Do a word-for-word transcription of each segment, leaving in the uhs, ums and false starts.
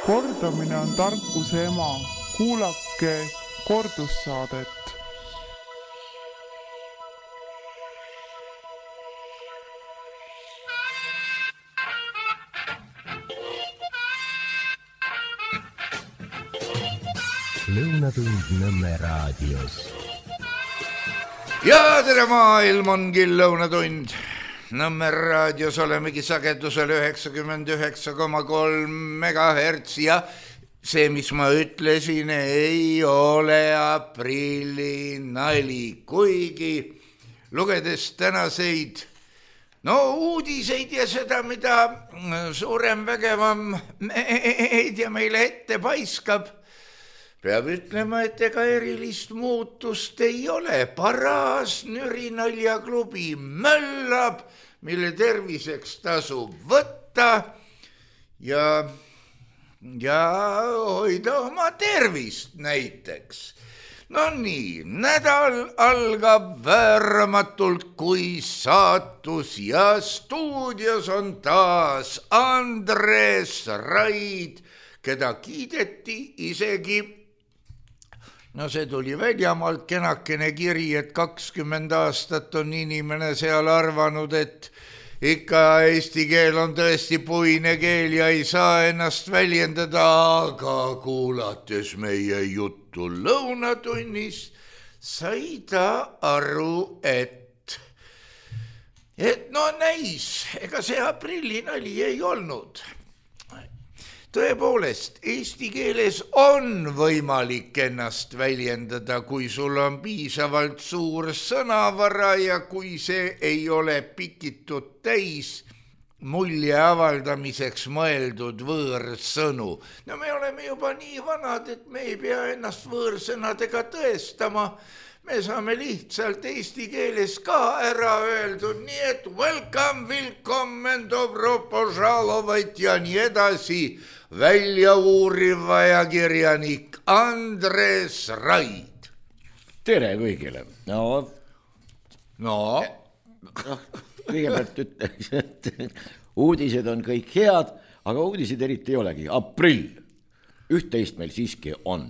Kordamine on tarkuse ema. Kuulake kordussaadet. Lõunatund Nõmme raadios. Ja tere maailm ongi lõunatund. Nõmme raadios olemegi sagedusel üheksakümmend üheksa koma kolm megahertsi ja see, mis ma ütlesin, ei ole aprilli nali, kuigi lugedes tänaseid no uudiseid ja seda, mida suurem vägevam meedia meile ette paiskab, peab ütlema, et ega erilist muutust ei ole. Paras nürinaljaklubi möllab, mille terviseks tasub võtta ja, ja hoida oma tervist näiteks. No nii, nädal algab vääramatult kui saatus ja stuudios on taas Andres Raid, keda kiideti isegi. No see tuli väljamaalt kenakene kiri, et kakskümmend aastat on inimene seal arvanud, et ikka eesti keel on tõesti puine keel ja ei saa ennast väljendada, aga kuulates meie juttu lõunatunnis, sai ta aru, et, et no näis, ega see aprillinali ei olnud. Tõepoolest, eesti keeles on võimalik ennast väljendada, kui sul on piisavalt suur sõnavara ja kui see ei ole pikitud täis mulje avaldamiseks mõeldud võõrsõnu. No me oleme juba nii vanad, et me ei pea ennast võõrsõnadega tõestama. Me saame lihtsalt eesti keeles ka ära öeldud, nii et welcome, willkommen, dobro požalovaid ja nii edasi. Välja uuriv ajakirjanik Andres Raid. Tere kõigile. No, no. no kõigepealt ütleks, et uudised on kõik head, aga uudised eriti ei olegi. Aprill. Üht-teist meil siiski on.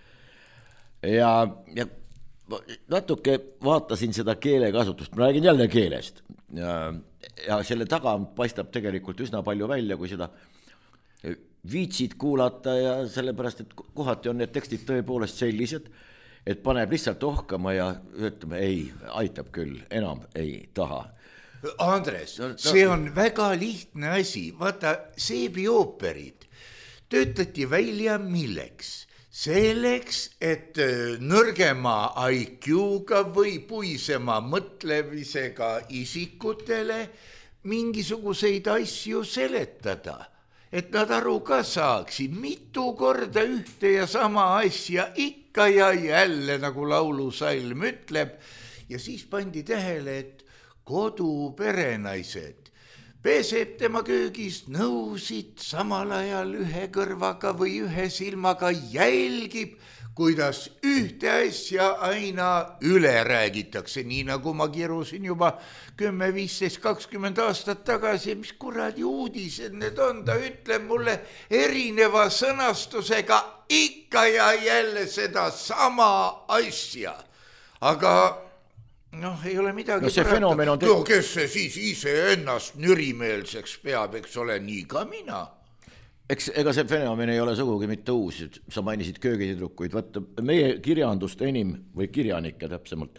Ja, ja natuke vaatasin seda keelekasutust. Ma räägin jälle keelest. Ja, ja selle taga paistab tegelikult üsna palju välja, kui seda viitsid kuulata ja sellepärast, et kohati on need tekstid tõepoolest sellised, et paneb lihtsalt ohkama ja ütleme, ei, aitab küll, enam ei taha. Andres, no, no, see on väga lihtne asi. Vaata, seebiooperid töötati välja milleks? Selleks, et nõrgema I Q-ga või puisema mõtlemisega isikutele mingisuguseid asju seletada. Et nad aru ka saaksid, mitu korda ühte ja sama asja ikka ja jälle, nagu laulusalm ütleb. Ja siis pandi tähele, et kodu perenaised peseb tema köögis nõusid, samal ajal ühe kõrvaga või ühe silmaga jälgib, kuidas ühte asja aina üle räägitakse, nii nagu ma kirusin juba kümme, viisteist, kakskümmend aastat tagasi, mis kuradi uudised need on, ta ütleb mulle erineva sõnastusega ikka ja jälle seda sama asja, aga noh, ei ole midagi no see fenomen on te... no, kes see siis ise ennast nürimeelseks peab, eks ole, nii ka mina. Eks ega see fenomen ei ole sugugi mitte uus, sa mainisid köögitüdrukuid, vaata meie kirjandust enim või kirjanikke täpsemalt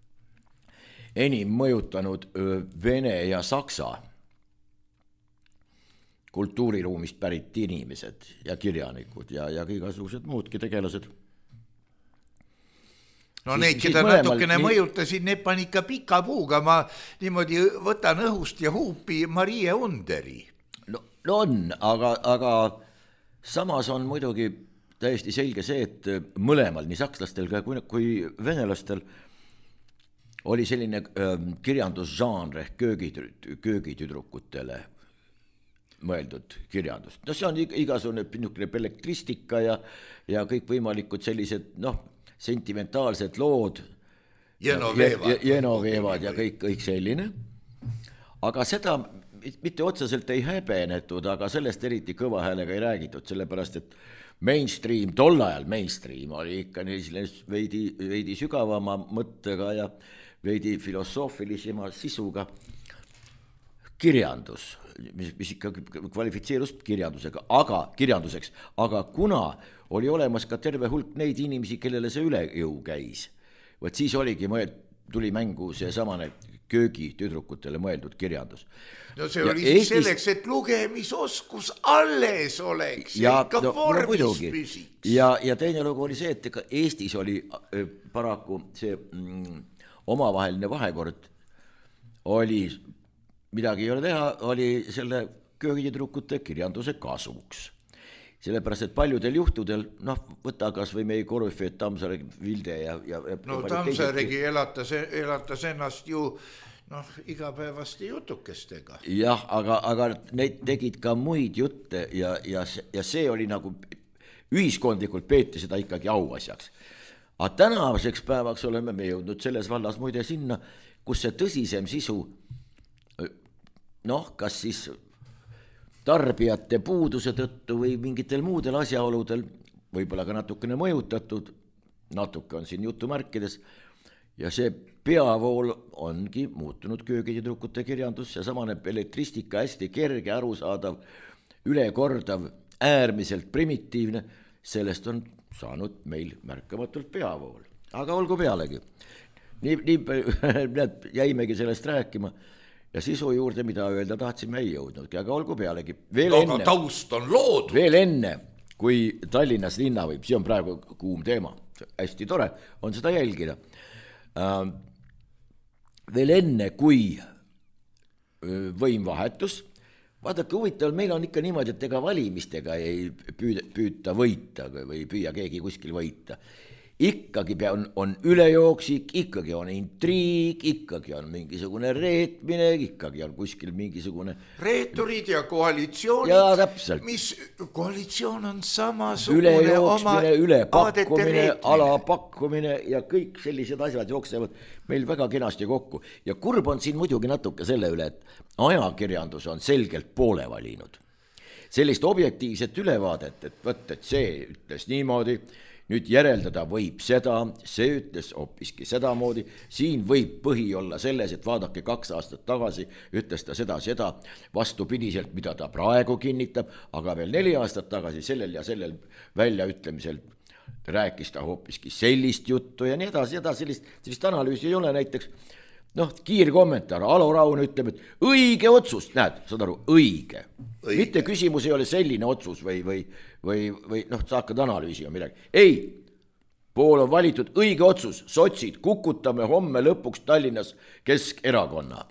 enim mõjutanud vene ja saksa kultuuriruumist pärit inimesed ja kirjanikud ja, ja igasugused muudki tegelased. No siis, neid, keda mõlemal, natukene nii... mõjutasid, need pan ikka pika puuga, ma niimoodi võtan õhust ja huupi Marie Underi. No, no on, aga, aga samas on muidugi täiesti selge see, et mõlemal, nii sakslastel kui, kui venelastel oli selline äh, kirjandusžanr ehk köögitüd, köögitüdrukutele mõeldud kirjandust. No see on igasugune belletristika ja, ja kõik võimalikud sellised, noh, sentimentaalsed lood. Jenoveevad. Jenoveevad ja kõik, kõik selline. Aga seda mitte otseselt ei häbenetud, aga sellest eriti kõva häälega ei räägitud, sellepärast et mainstream, tol ajal mainstream oli ikka veidi, veidi sügavama mõttega ja veidi filosoofilisema sisuga kirjandus, mis, mis ikka kvalifitseerus kirjandusega, aga kirjanduseks, aga kuna oli olemas ka terve hulk neid inimesi, kellele see üle jõu käis, võt siis oligi mõeld, tuli mängu see samane köögi tüdrukutele mõeldud kirjandus. No see oli siis Eestis... selleks, et lugemisoskus alles oleks ja, ja ikka no, vormis no, püsiks. Ja, ja teine lugu oli see, et ega Eestis oli paraku see mm, omavaheline vahekord oli, midagi ei ole teha, oli selle köögitüdrukute kirjanduse kasuks. Sellepärast, et paljudel juhtudel, noh, võta kas või meie korüfeed Tammsaare, Vilde ja... ja no Tammsaaregi elatas, elatas ennast ju noh, igapäevaste jutukestega. Jah, aga, aga neid tegid ka muid jutte ja, ja, ja see oli nagu, ühiskondlikult peeti seda ikkagi auasjaks. Aga tänavaseks päevaks oleme me jõudnud selles vallas muide sinna, kus see tõsisem sisu, noh, kas siis... tarbijate puuduse tõttu või mingitel muudel asjaoludel, võib-olla ka natukene mõjutatud, natuke on siin jutumärkides, ja see peavool ongi muutunud köögitüdrukute kirjandus, ja samane belletristika hästi kerge, arusaadav, ülekordav, äärmiselt primitiivne, sellest on saanud meil märkamatult peavool. Aga olgu pealegi, nii, nii jäimegi sellest rääkima, ja sisu juurde, mida öelda tahtsime, ei jõudnudki, aga olgu pealegi. Veel no, enne, taust on loodud. Veel enne, kui Tallinnas linna võib, see on praegu kuum teema, hästi tore on seda jälgida. Veel enne, kui võim vahetus, vaadake huvitaval, meil on ikka niimoodi, et ega valimistega ei püüda, püüta võita või püüa keegi kuskil võita. Ikkagi on, on ülejooksik, ikkagi on intriig, ikkagi on mingisugune reetmine, ikkagi on kuskil mingisugune... reeturid ja koalitsioonid, ja, täpselt. Mis koalitsioon on samasugune ülejooksmine, ülepakkumine, alapakkumine ja kõik sellised asjad jooksevad meil väga kenasti kokku. Ja kurb on siin muidugi natuke selle üle, et ajakirjandus on selgelt poole valinud. Sellist objektiivset ülevaadet, et võt, et see ütles niimoodi, nüüd järeldada võib seda, see ütles hoopiski sedamoodi, siin võib põhi olla selles, et vaadake kaks aastat tagasi, ütles ta seda, seda vastupidiselt, mida ta praegu kinnitab, aga veel neli aastat tagasi sellel ja sellel väljaütlemisel rääkis ta hoopiski sellist juttu ja nii edasi, edasi sellist, sellist analüüsi ei ole näiteks, noh, kiirkommentaar, Alo Raun ütleb, et õige otsus, näed, saad aru, õige. õige. Mitte küsimus ei ole selline otsus või, või, või, või noh, sa hakkad analüüsima midagi. Ei, pool on valitud õige otsus, sotsid, kukutame homme lõpuks Tallinnas Keskerakonna.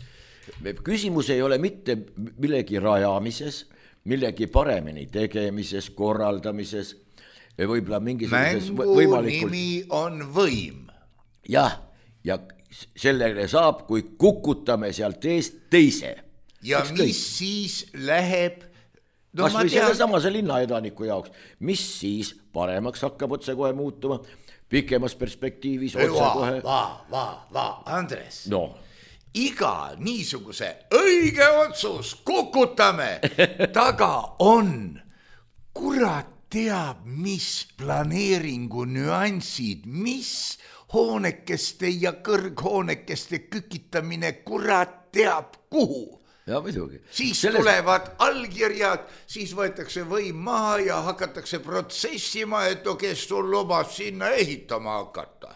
Küsimus ei ole mitte millegi rajamises, millegi paremini tegemises, korraldamises, võib-olla mingisuguses mängu võimalikult... nimi on võim. Jah, ja sellele saab, kui kukutame sealt eest teise. Ja Eks mis kõik? Siis läheb... No kas või tean... selle samase linnaedaniku jaoks, mis siis paremaks hakkab otse kohe muutuma, pikemas perspektiivis otse va, kohe... Va, va, va, Andres. No. Iga niisuguse õige otsus, kukutame, taga on, kurat teab, mis planeeringu nüansid, mis hoonekeste ja kõrghoonekeste kükitamine, kurat teab kuhu. Ja, muidugi. Siis Selles... tulevad allkirjad, siis võetakse võim maha ja hakatakse protsessima, et no kes sul lubas sinna ehitama hakata.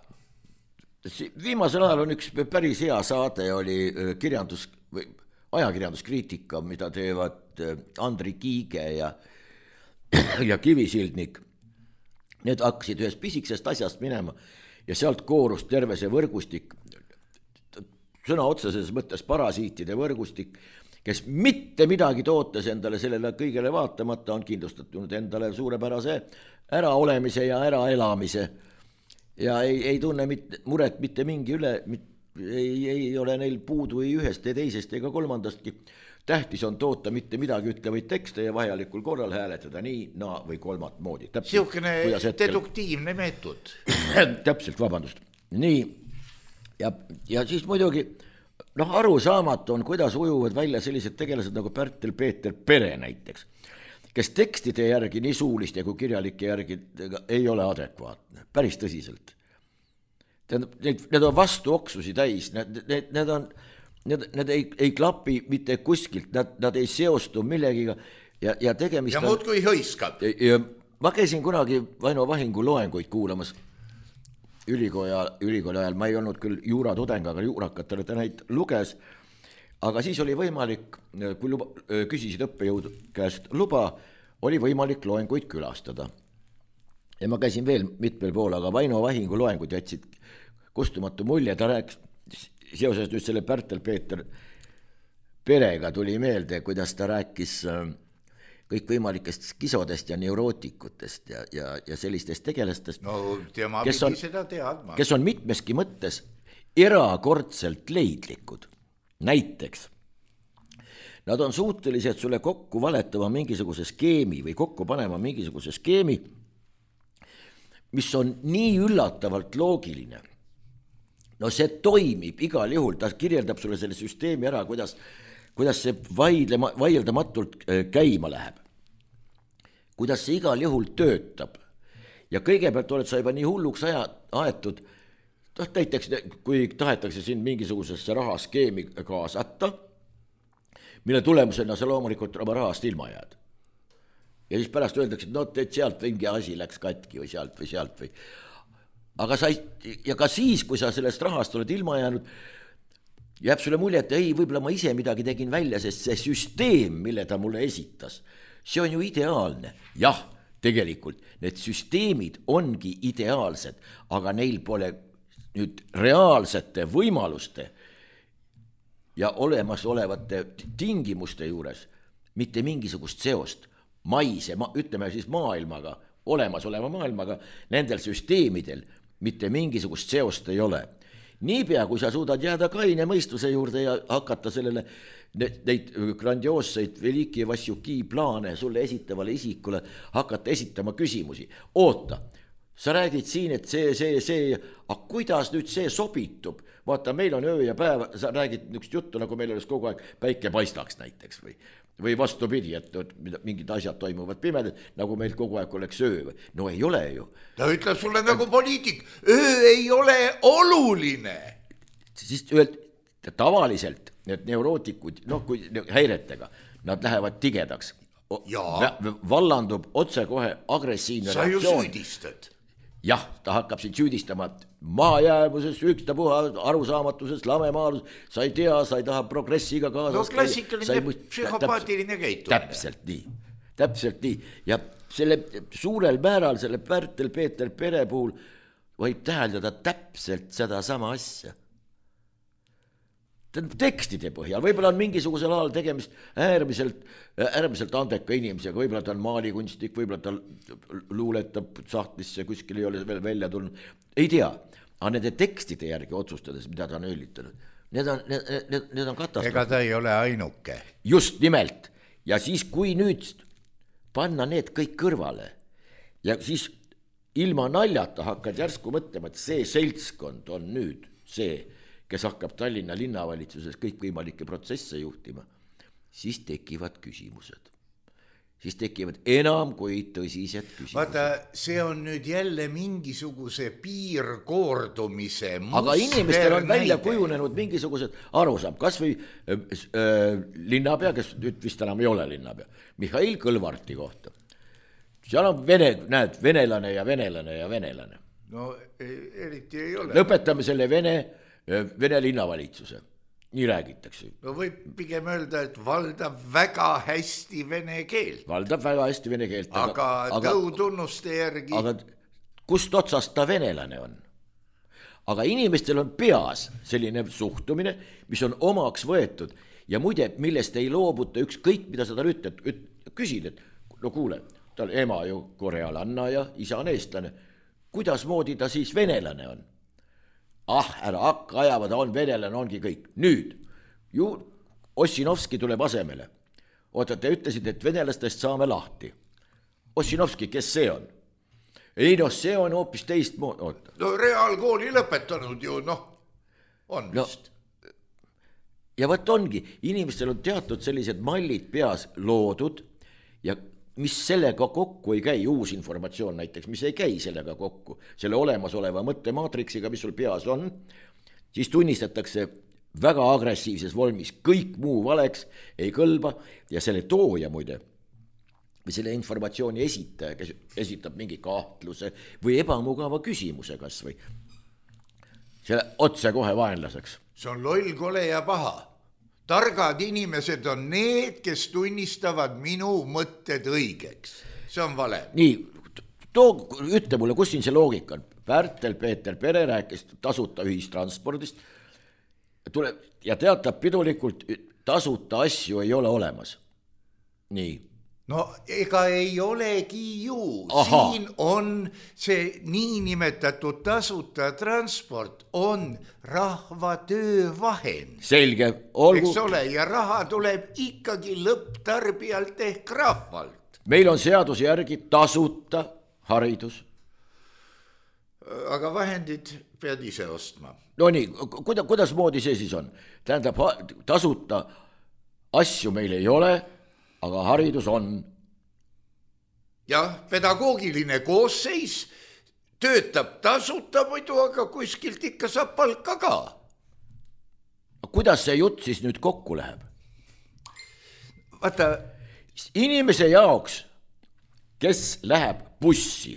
Viimasel ajal on üks päris hea saade, oli kirjandus, või ajakirjanduskriitika, mida teevad Andri Kiige ja, ja Kivisildnik. Need hakkasid ühest pisikesest asjast minema ja sealt koorus terve see võrgustik, sõna otseses mõttes parasiitide võrgustik, kes mitte midagi tootes endale sellele kõigele vaatamata on kindlustatud endale suurepärase äraolemise ja äraelamise ja ei, ei tunne mitte, muret mitte mingi üle, mit, ei, ei ole neil puudu ei ühest, ei teisest ega kolmandastki. Tähtis on toota mitte midagi ütlevaid tekste ja vajalikul korral hääletada nii, naa või kolmat moodi. Siukene deduktiivne meetod. Täpselt, vabandust. Nii, ja, ja siis muidugi noh, arusaamatu on, kuidas ujuvad välja sellised tegelased nagu Pärtel-Peeter Pere näiteks, kes tekstide järgi nii suuliste kui kirjalike järgi ei ole adekvaatne, päris tõsiselt. Need, need on vastuoksusi täis, need, need, need, on, need, need ei, ei klapi mitte kuskilt, nad, nad ei seostu millegiga ja, ja tegemist ja muud kui hõiskab. Ja, ja ma käisin kunagi Vaino Vahingu loenguid kuulamas ülikooli, ülikooli ajal, ma ei olnud küll juuratudeng, aga juurakatele ta neid luges, aga siis oli võimalik, kui luba, küsisid õppejõud käest luba, oli võimalik loenguid külastada. Ja ma käisin veel mitmel pool, aga Vaino Vahingu loengud jätsid kustumatu mulje, ta rääkis, seoses nüüd selle Pärtel-Peeter Perega tuli meelde, kuidas ta rääkis kõikvõimalikest skisodest ja neurootikutest ja, ja, ja sellistest tegelastest, no, tema kes, on, seda teadma. kes on mitmeski mõttes erakordselt leidlikud. Näiteks, nad on suutelised sulle kokku valetama mingisuguse skeemi või kokku panema mingisuguse skeemi, mis on nii üllatavalt loogiline. No see toimib igal juhul, ta kirjeldab sulle selle süsteemi ära, kuidas, kuidas see vaidlema, vaieldamakult käima läheb. Kuidas see igal juhul töötab. Ja kõigepealt oled sa juba nii hulluks aja, aetud, näiteks kui tahetakse siin mingisugusesse rahaskeemi kaasata, mille tulemusena sa loomulikult oma rahast ilma jääd. Ja siis pärast öeldakse, et no, et sealt mingi asi läks katki või sealt või sealt või. Aga sa ei, ja ka siis, kui sa sellest rahast oled ilma jäänud, jääb sulle mulje, et ei, võib-olla ma ise midagi tegin välja, sest see süsteem, mille ta mulle esitas, see on ju ideaalne. Jah, tegelikult need süsteemid ongi ideaalsed, aga neil pole nüüd reaalsete võimaluste ja olemasolevate tingimuste juures mitte mingisugust seost maise, ütleme siis maailmaga, olemasoleva maailmaga, nendel süsteemidel mitte mingisugust seost ei ole. Niipea, kui sa suudad jääda kaine mõistuse juurde ja hakata sellele neid grandioosseid Veliki Vassiuki plaane sulle esitavale isikule hakata esitama küsimusi. Oota, sa räägid siin, et see, see, see, aga kuidas nüüd see sobitub? Vaata, meil on öö ja päev, sa räägid niisugust juttu, nagu meil oleks kogu aeg päike paistaks näiteks või, või vastupidi, et mingid asjad toimuvad pimedad, nagu meil kogu aeg oleks öö. No ei ole ju. Ta ütleb sulle nagu poliitik, öö ei ole oluline. Siis öeld, tavaliselt need neurootikud, noh kui häiretega, nad lähevad tigedaks. Vallandub otse kohe agressiivne sa reaktsioon. Sa ju süüdistad. Jah, ta hakkab sind süüdistama maajäämuses, ükstapuha, arusaamatuses, lamemaalus, sa ei tea, sa ei taha progressiga kaasas. No klassikaline psühhopaatiline käitumine. Täpselt nii, täpselt nii. Ja selle suurel määral, selle Pärtel-Peeter Pere puhul võib täheldada täpselt seda sama asja. Tekstide põhjal, võib-olla on mingisugusel ajal tegemist äärmiselt, äärmiselt andeka inimesega, võib-olla ta on maalikunstik, võib-olla ta luuletab sahtlisse, kuskil ei ole veel välja tulnud, ei tea, aga nende tekstide järgi otsustades, mida ta on öllitanud, need on, need, need, need on katastroof. Ega ta ei ole ainuke. Just nimelt, ja siis kui nüüd panna need kõik kõrvale ja siis ilma naljata hakkad järsku mõtlema, et see seltskond on nüüd see, kes hakkab Tallinna linnavalitsuses kõikvõimalikke protsesse juhtima, siis tekivad küsimused. Siis tekivad enam kui tõsised küsimused. Vaata, see on nüüd jälle mingisuguse piirkoordumise muster. Aga inimestel on välja kujunenud mingisugused arusaam, kas või äh, linnapea, kes nüüd vist enam ei ole linnapea, Mihhail Kõlvarti kohta. Seal on vene, näed, venelane ja venelane ja venelane. No eriti ei ole. Lõpetame selle vene Vene linnavalitsuse, nii räägitakse. No võib pigem öelda, et valdab väga hästi vene keelt. Valdab väga hästi vene keelt. Aga, aga tõutunnuste järgi. Aga kust otsast ta venelane on? Aga inimestel on peas selline suhtumine, mis on omaks võetud ja muide, millest ei loobuta ükskõik, mida sa tal ütled, küsid, et no kuule, tal ema ju korealanna ja isa on eestlane. Kuidas moodi ta siis venelane on? Ah, ära hakka ajama, ta on venelane, ongi kõik. Nüüd, ju Ossinovski tuleb asemele. Oota, te ütlesid, et venelastest saame lahti. Ossinovski, kes see on? Ei, no see on hoopis teist mood. No reaalkooli lõpetanud ju, noh, on vist. No, ja võt ongi, inimestel on teatud sellised mallid peas loodud ja mis sellega kokku ei käi, uus informatsioon näiteks, mis ei käi sellega kokku, selle olemasoleva mõttemaatriksiga, mis sul peas on, siis tunnistatakse väga agressiivses volmis, kõik muu valeks ei kõlba ja selle tooja muide, või selle informatsiooni esitaja, kes esitab mingi kahtluse või ebamugava küsimuse kas või, selle otse kohe vaenlaseks. See on loll, kole ja paha. Targad inimesed on need, kes tunnistavad minu mõtted õigeks. See on vale. Nii, too, ütle mulle, kus siin see loogika on? Pärtel Peeter Pere rääkis tasuta ühistranspordist tuleb, ja teatab pidulikult, tasuta asju ei ole olemas. Nii. No ega ei olegi ju. Aha. Siin on see niinimetatud tasuta transport on rahva töövahend. Selge, olgu. Eks ole, ja raha tuleb ikkagi lõpptarbijalt ehk rahvalt. Meil on seaduse järgi tasuta haridus. Aga vahendid pead ise ostma. No nii, kuida, kuidas moodi see siis on? Tähendab, tasuta asju meil ei ole, aga haridus on. Jah, pedagoogiline koosseis töötab tasuta muidu, aga kuskilt ikka saab palka ka. Kuidas see jutt siis nüüd kokku läheb? Vaata. Inimese jaoks, kes läheb bussi,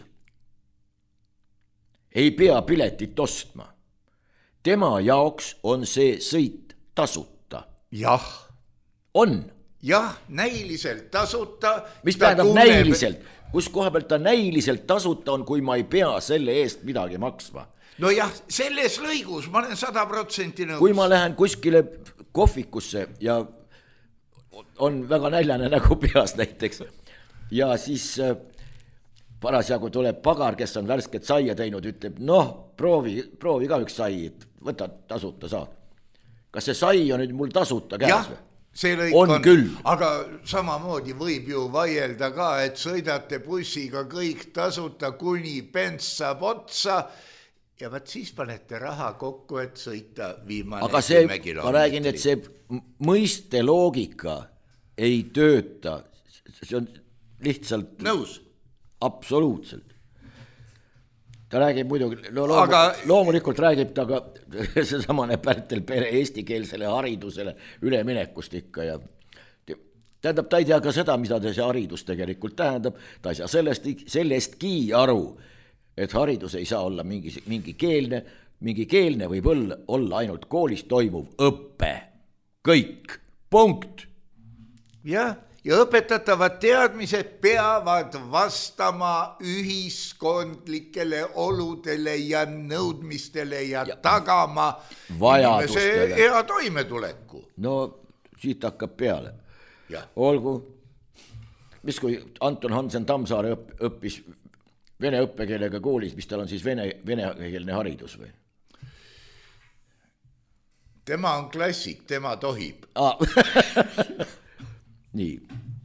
ei pea piletit ostma. Tema jaoks on see sõit tasuta. Jah. On. Jah, näiliselt tasuta. Mis tähendab tunneb... näiliselt? Kus koha pealt ta näiliselt tasuta on, kui ma ei pea selle eest midagi maksma? No jah, selles lõigus ma olen sada protsenti nõus. Kui ma lähen kuskile kohvikusse ja on väga näljane nägu peas näiteks ja siis parasjagu tuleb pagar, kes on värsket saia teinud, ütleb, noh, proovi, proovi ka üks sai, võta tasuta saad. Kas see sai on nüüd mul tasuta käes või? See lõik on, on küll. Aga samamoodi võib ju vaielda ka, et sõidate bussiga kõik tasuta, kuni pents saab otsa ja vaat siis panete raha kokku, et sõita viimane aga see, ma räägin, et see mõiste loogika ei tööta, see on lihtsalt nõus. Absoluutselt. Ta räägib muidugi, no loom, aga... loomulikult räägib ta ka see samane Pärtel Pere eestikeelsele haridusele üleminekust ikka ja tähendab, ta ei tea ka seda, mida see haridus tegelikult tähendab, ta ei saa sellest, sellestki aru, et haridus ei saa olla mingi, mingi keelne, mingi keelne võib olla, olla ainult koolis toimuv õppe. Kõik, punkt. Jah. Ja õpetatavad teadmised peavad vastama ühiskondlikele oludele ja nõudmistele ja, ja tagama vajadustele. Inimese hea toimetuleku. No siit hakkab peale. Ja. Olgu, mis kui Anton Hansen Tammsaare õpp, õppis vene õppekeelega koolis, mis tal on siis vene, venekeelne haridus või? Tema on klassik, tema tohib. Ah. Nii.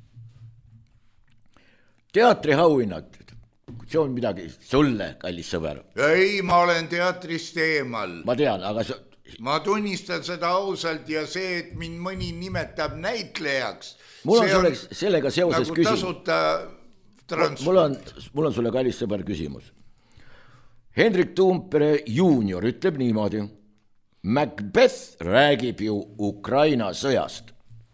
Teatriauhinnad, see on midagi sulle, kallis sõber. Ei, ma olen teatrist eemal. Ma tean, aga see... Ma tunnistan seda ausalt ja see, et mind mõni nimetab näitlejaks. Mul on, on sellega seoses nagu küsimus. Tasuta transport. Mul on, mul on sulle, kallis sõber, küsimus. Hendrik Tuumpere juunior ütleb niimoodi. Macbeth räägib ju Ukraina sõjast.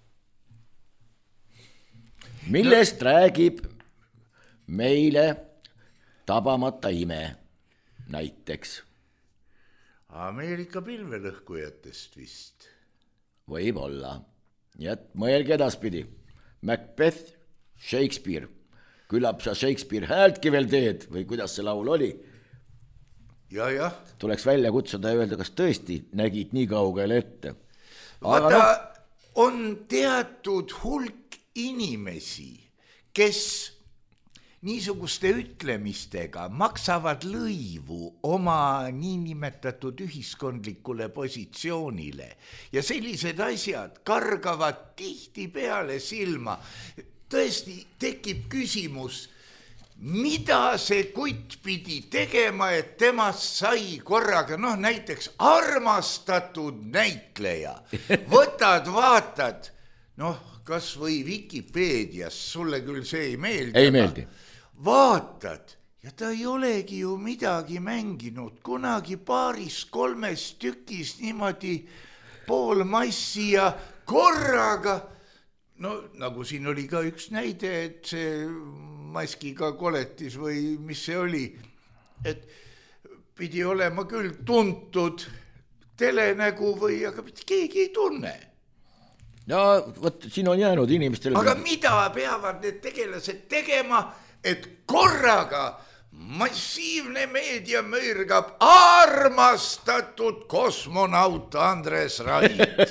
Millest no. Räägib meile tabamata ime näiteks? Ameerika pilvelõhkujatest vist. Võib-olla. Nii et mõelge edaspidi. Macbeth, Shakespeare. Küllap sa Shakespeare häältki veel teed või kuidas see laul oli? Ja, jah. Tuleks välja kutsuda ja öelda, kas tõesti nägid nii kaugele ette. Vaata, no... on teatud hulk inimesi, kes niisuguste ütlemistega maksavad lõivu oma niinimetatud ühiskondlikule positsioonile ja sellised asjad kargavad tihti peale silma. Tõesti tekib küsimus, mida see kutt pidi tegema, et temast sai korraga, noh näiteks armastatud näitleja. Võtad, vaatad, noh, kas või Vikipeedias, sulle küll see ei meeldi. Ei meeldi. Vaatad ja ta ei olegi ju midagi mänginud, kunagi paaris kolmes tükis niimoodi pool massi ja korraga, no nagu siin oli ka üks näide, et see maskiga koletis või mis see oli, et pidi olema küll tuntud telenägu või, aga keegi ei tunne. Ja võt, siin on jäänud inimestele... Aga mida peavad need tegelased tegema, et korraga massiivne meedia mõrgab armastatud kosmonaut Andres Rait?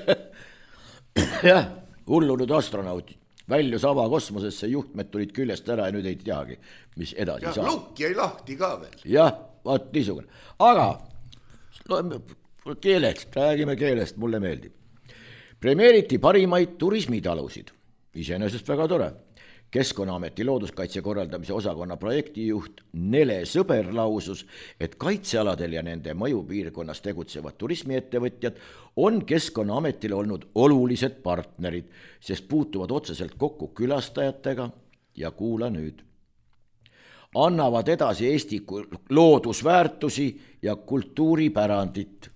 Jah, hullunud astronaut. Väljus avakosmosesse, juhtmed tulid küljest ära ja nüüd ei teagi, mis edasi ja, saab. Lukk jäi lahti ka veel. Jah, vaat niisugune. Aga no, keelest, räägime keelest, mulle meeldib. Premeeriti parimaid turismitalusid. Iseenesest väga tore. Keskkonnaameti looduskaitse korraldamise osakonna projektijuht Nele Sõber lausus, et kaitsealadel ja nende mõjupiirkonnas tegutsevad turismiettevõtjad on Keskkonnaametile olnud olulised partnerid, sest puutuvad otseselt kokku külastajatega ja kuula nüüd. Annavad edasi Eesti loodusväärtusi ja kultuuripärandit.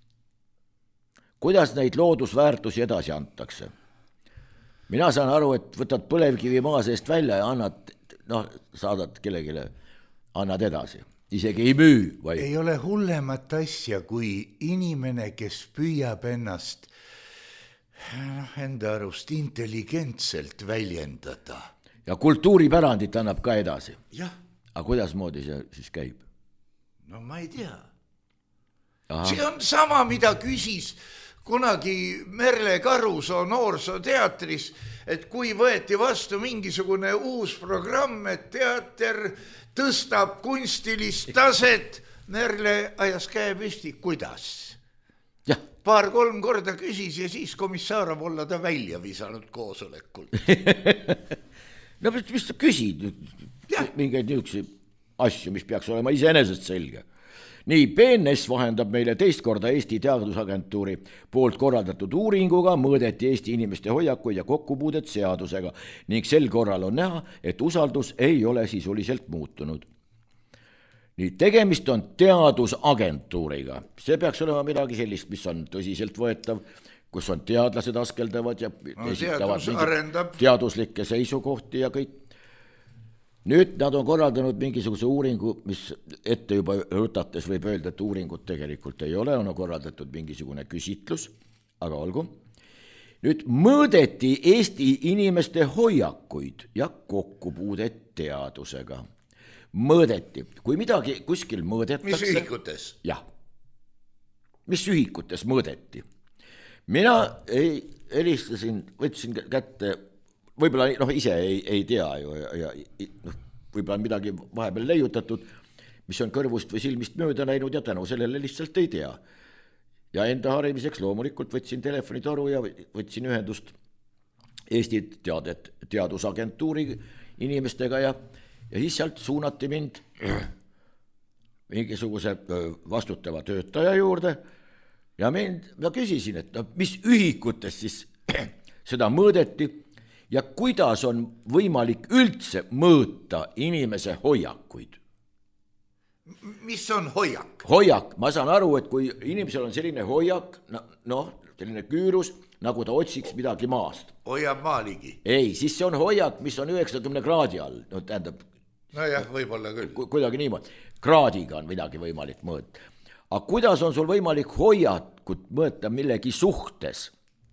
Kuidas neid loodusväärtusi edasi antakse? Mina saan aru, et võtad põlevkivi maa seest välja ja annad, noh, saadad kellegile, annad edasi. Isegi ei müü. Või? Ei ole hullemat asja, kui inimene, kes püüab ennast noh, enda arust intelligentselt väljendada. Ja kultuuripärandit annab ka edasi. Jah. Aga kuidas moodi see siis käib? No ma ei tea. Aha. See on sama, mida küsis kunagi Merle Karusoo noorsooteatris, et kui võeti vastu mingisugune uus programm, et teater tõstab kunstilist taset, Merle ajas käe püsti, kuidas? Ja. Paar-kolm korda küsis ja siis komissarov olla ta välja visanud koosolekul. No mis ta küsid? Mingeid niisuguseid asju, mis peaks olema iseenesest selge. Nii, B N S vahendab meile teist korda Eesti Teadusagentuuri poolt korraldatud uuringuga, mõõdeti Eesti inimeste hoiakuid ja kokkupuudet seadusega ning sel korral on näha, et usaldus ei ole sisuliselt muutunud. Nii, tegemist on teadusagentuuriga. See peaks olema midagi sellist, mis on tõsiselt võetav, kus on teadlased askeldavad ja no, esitavad teaduslikke seisukohti ja kõik. Nüüd nad on korraldanud mingisuguse uuringu, mis ette juba rutates võib öelda, et uuringut tegelikult ei ole, on korraldatud mingisugune küsitlus, aga olgu. Nüüd mõõdeti Eesti inimeste hoiakuid ja kokkupuudet teadusega. Mõõdeti, kui midagi kuskil mõõdetakse... Mis ühikutes? Jah, mis ühikutes mõõdeti. Mina ei helistasin, võtsin kätte... Võib-olla noh, ise ei, ei tea ju ja, ja noh, võib-olla midagi vahepeal leiutatud, mis on kõrvust või silmist mööda näinud ja tänu sellele lihtsalt ei tea. Ja enda harimiseks loomulikult võtsin telefonitoru ja võtsin ühendust Eesti teadet, teadusagentuuri inimestega ja, ja siis sealt suunati mind mingisuguse vastutava töötaja juurde ja mind, ma küsisin, et no, mis ühikutes siis seda mõõdeti ja kuidas on võimalik üldse mõõta inimese hoiakuid? Mis on hoiak? Hoiak, ma saan aru, et kui inimesel on selline hoiak, noh, selline küürus, nagu ta otsiks midagi maast. Hoiab maaligi? Ei, siis see on hoiak, mis on üheksakümne kraadi all. No tähendab... No jah, võib-olla küll. Kuidagi niimoodi. Kraadiga on midagi võimalik mõõta. Aga kuidas on sul võimalik hoiakut mõõta millegi suhtes?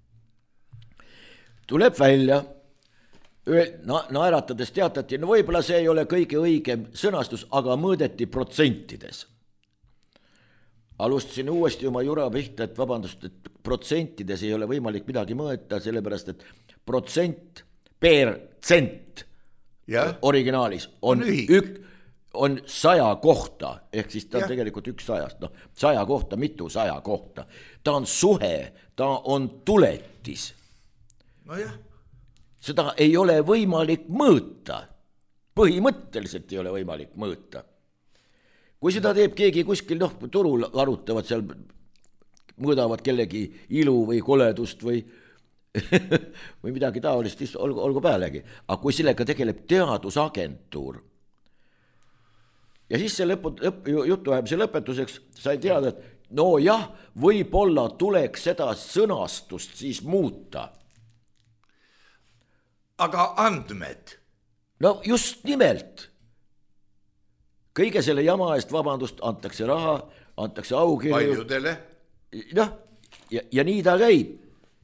Tuleb välja... Na, naeratades teatati, no võib-olla see ei ole kõige õigem sõnastus, aga mõõdeti protsentides. Alustasin uuesti oma jura pihta, et vabandust, et protsentides ei ole võimalik midagi mõõta, sellepärast, et protsent per cent ja? Originaalis on, on, ük, on saja kohta, ehk siis ta on ja. Tegelikult üks sajast, no saja kohta, mitu saja kohta. Ta on suhe, ta on tuletis. No jah. Seda ei ole võimalik mõõta. põhimõtteliselt ei ole võimalik mõõta. Kui seda teeb keegi kuskil, noh, turul arutavad seal, mõõdavad kellegi ilu või koledust või, või midagi taolist, olgu, olgu pealegi. Aga kui sellega tegeleb teadusagentuur ja siis see lõpu, lõpp, jutuajamise lõpetuseks sai teada, et no jah, võib-olla tuleks seda sõnastust siis muuta. Aga andmed? No just nimelt. Kõige selle jama eest, vabandust, antakse raha, antakse aukirju. Paljudele? Noh, ja, ja nii ta käib.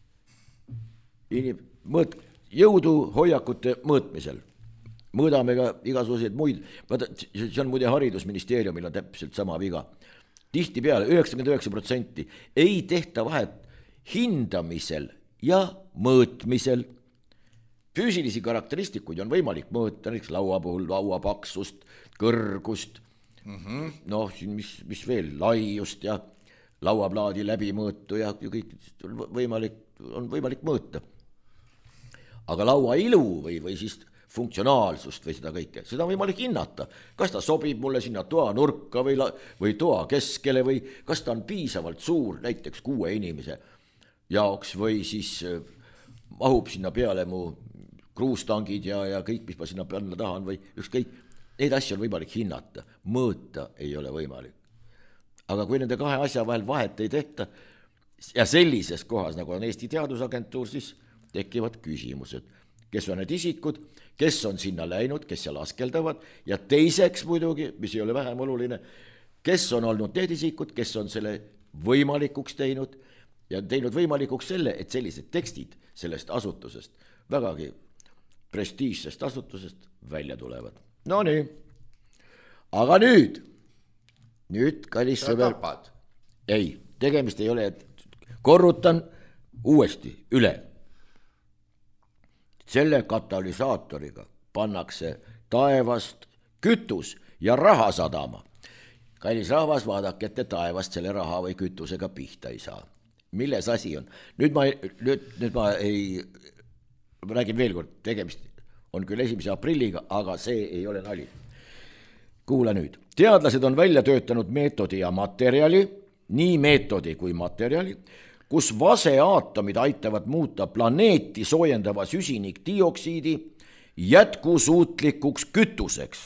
Inim, mõõt, jõudu hoiakute mõõtmisel. Mõõdame ka igasuguseid muid, see on muide haridusministeeriumil on täpselt sama viga. Tihti peale üheksakümmend üheksa protsenti ei tehta vahet hindamisel ja mõõtmisel. Füüsilisi karakteristikuid on võimalik mõõta, näiteks laua puhul laua paksust, kõrgust, mm-hmm. noh, mis, mis veel, laiust ja lauaplaadi läbimõõtu ja kõik on võimalik, on võimalik mõõta. Aga laua ilu või, või siis funktsionaalsust või seda kõike, seda on võimalik hinnata. Kas ta sobib mulle sinna toa nurka või, la, või toa keskele või kas ta on piisavalt suur näiteks kuue inimese jaoks või siis mahub sinna peale mu kruustangid ja, ja kõik, mis ma sinna panna tahan või ükskõik, neid asju on võimalik hinnata, mõõta ei ole võimalik. Aga kui nende kahe asja vahel vahet ei tehta ja sellises kohas, nagu on Eesti Teadusagentuur, siis tekivad küsimused, kes on need isikud, kes on sinna läinud, kes seal askeldavad ja teiseks muidugi, mis ei ole vähem oluline, kes on olnud need isikud, kes on selle võimalikuks teinud ja teinud võimalikuks selle, et sellised tekstid sellest asutusest, vägagi prestiižsest asutusest välja tulevad. No nii, aga nüüd, nüüd kallis sõber, ei, tegemist ei ole, korrutan uuesti üle. Selle katalüsaatoriga pannakse taevast kütus ja raha sadama. Kallis rahvas, vaadake, et te taevast selle raha või kütusega pihta ei saa. Milles asi on? Nüüd ma, nüüd, nüüd ma ei, räägin veel kord, tegemist on küll esimese aprilliga, aga see ei ole nali. Kuula nüüd. Teadlased on välja töötanud meetodi ja materjali, nii meetodi kui materjali, kus vaseaatomid aitavad muuta planeeti soojendava süsinikdioksiidi jätkusuutlikuks kütuseks.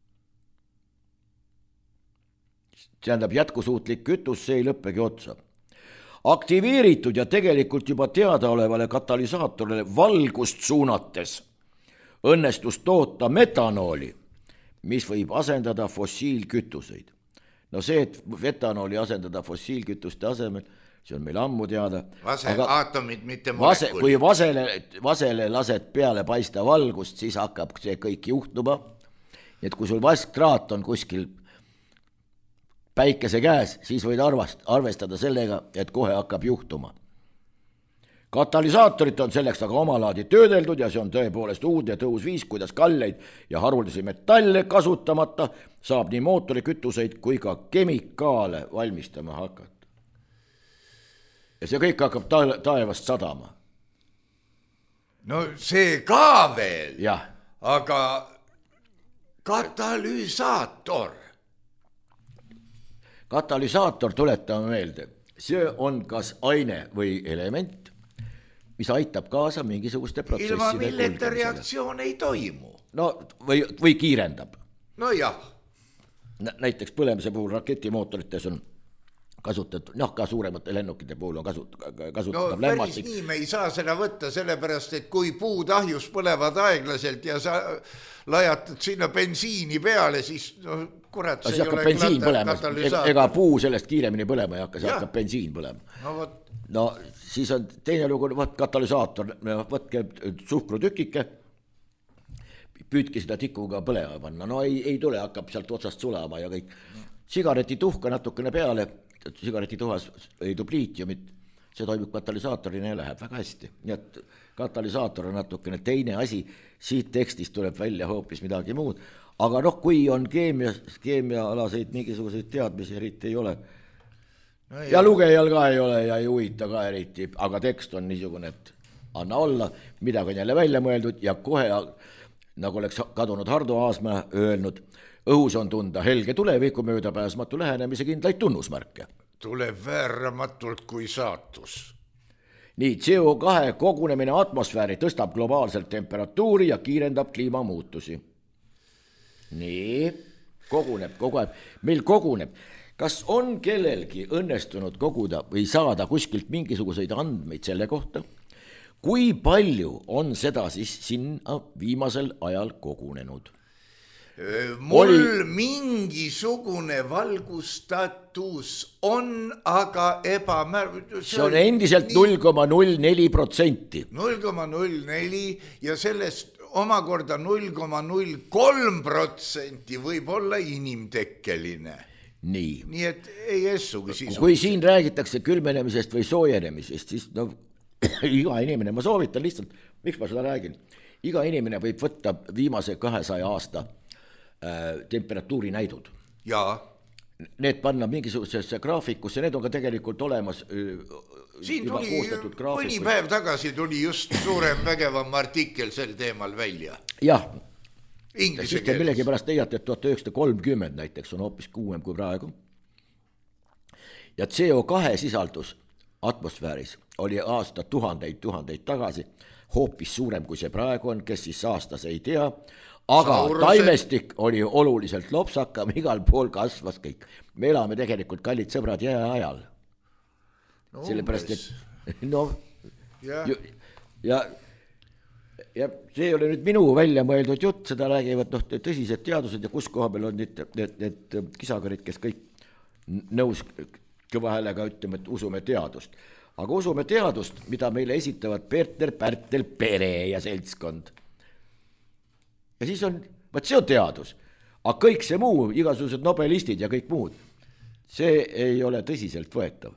Tähendab, jätkusuutlik kütus, see ei lõppegi otsa. Aktiveeritud ja tegelikult juba teadaolevale katalüsaatorile valgust suunates õnnestus toota metanooli, mis võib asendada fossiilkütuseid. No see, et metanooli asendada fossiilkütuste asemel, see on meil ammu teada. Vase aga aatomid, mitte vase, kui vasele, vasele lased peale paista valgust, siis hakkab see kõik juhtuma. Et kui sul vasktraat on kuskil päikese käes, siis võid arvast, arvestada sellega, et kohe hakkab juhtuma. Katalüsaatorit on selleks aga omalaadi töödeldud ja see on tõepoolest uudne tõus viis, kuidas kalleid ja haruldasi metalle kasutamata saab nii mootorikütuseid kui ka kemikaale valmistama hakata. Ja see kõik hakkab ta- taevast sadama. No see ka veel, jah. Aga katalüsaator. Katalüsaator, tuletame meelde, see on kas aine või element, mis aitab kaasa mingisuguste protsesside ilma milleta reaktsioon ei toimu. No või, või kiirendab. No jah. Näiteks põlemise puhul raketimootorites on kasutatud, noh ka suuremate lennukite puhul on kasut, kasutatud no, lämmastik. No päris nii me ei saa seda võtta, sellepärast, et kui puud ahjus põlevad aeglaselt ja sa lajatad sinna bensiini peale, siis no, kurat, see, see ei ole bensiin põlema, ega puu sellest kiiremini põlema ei hakka, see ja. Hakkab bensiin põlema. No, võt. no siis on teine lugu, võt katalüsaator, võtke suhkrutükike, püüdke seda tikuga põlema panna, no ei, ei tule, hakkab sealt otsast sulama ja kõik. Sigaretituhka natukene peale, sigaretituhas ei dupliitiumit, see toimub katalüsaatorina ja läheb väga hästi. Nii et katalüsaator on natukene teine asi, siit tekstist tuleb välja hoopis midagi muud. Aga noh, kui on keemia, keemiaalaseid mingisuguseid teadmisi eriti ei ole no, ja lugejal ka ei ole ja ei huvita ka eriti, aga tekst on niisugune, et anna olla, midagi on jälle välja mõeldud ja kohe nagu oleks kadunud Hardo Aasmäe öelnud, õhus on tunda helge tuleviku möödapääsmatu lähenemise kindlaid tunnusmärke. Tuleb vääramatult kui saatus. nii, C O kahe kogunemine atmosfääri tõstab globaalselt temperatuuri ja kiirendab kliimamuutusi. nii, koguneb, kogu aeg, meil koguneb. Kas on kellelgi õnnestunud koguda või saada kuskilt mingisuguseid andmeid selle kohta, kui palju on seda siis sinna viimasel ajal kogunenud? Mul Oli... mingisugune valgustatus on, aga ebamäär... See on endiselt null koma null neli protsenti. null koma null neli ja sellest omakorda null koma null kolm protsenti võib olla inimtekkeline. Nii. Nii et ei essugi siis. Kui siin räägitakse külmenemisest või soojenemisest, siis no, iga inimene, ma soovitan lihtsalt, miks ma seda räägin, iga inimene võib võtta viimase kahesaja aasta äh, temperatuuri näidud. Jaa. Need panna mingisugusesse graafikusse, need on ka tegelikult olemas äh, siin juba tuli, koostatud graafikud. Mõni päev tagasi tuli just suurem vägevam artikkel sel teemal välja. Jah. Inglise siis te millegi pärast leiate, et tuhat üheksasada kolmkümmend näiteks on hoopis kuuem kui praegu. Ja C O kahe sisaldus atmosfääris oli aasta tuhandeid, tuhandeid tagasi hoopis suurem kui see praegu on, kes siis aastas ei tea, aga Sauruse... taimestik oli oluliselt lopsakam, igal pool kasvas kõik. Me elame tegelikult, kallid sõbrad, jääajal. No, sellepärast, et no ja, ja ja see ei ole nüüd minu välja mõeldud jutt, seda räägivad noh, tõsised teadused ja kus koha peal on need, need, need kisakarid, kes kõik nõus kõva häälega ütleme, et usume teadust. Aga usume teadust, mida meile esitavad Perter, Pärtel, Pere ja seltskond. Ja siis on, vaat see on teadus, aga kõik see muu, igasugused nobelistid ja kõik muud, see ei ole tõsiselt võetav.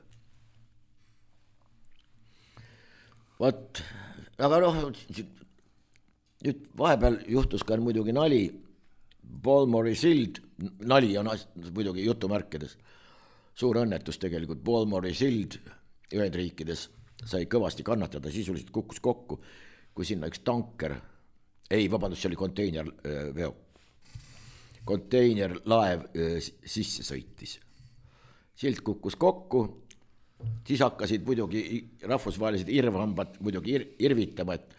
Vaat, aga noh, nüüd vahepeal juhtus ka muidugi nali, Balmori sild, nali on muidugi jutumärkides, suur õnnetus tegelikult, Balmori sild Ühendriikides sai kõvasti kannatada, sisuliselt kukkus kokku, kui sinna üks tanker, ei, vabandust, see oli konteinerveo, konteinerlaev sisse sõitis. Sild kukkus kokku, siis hakkasid muidugi rahvusvahelised irvhambad muidugi ir, irvitama, et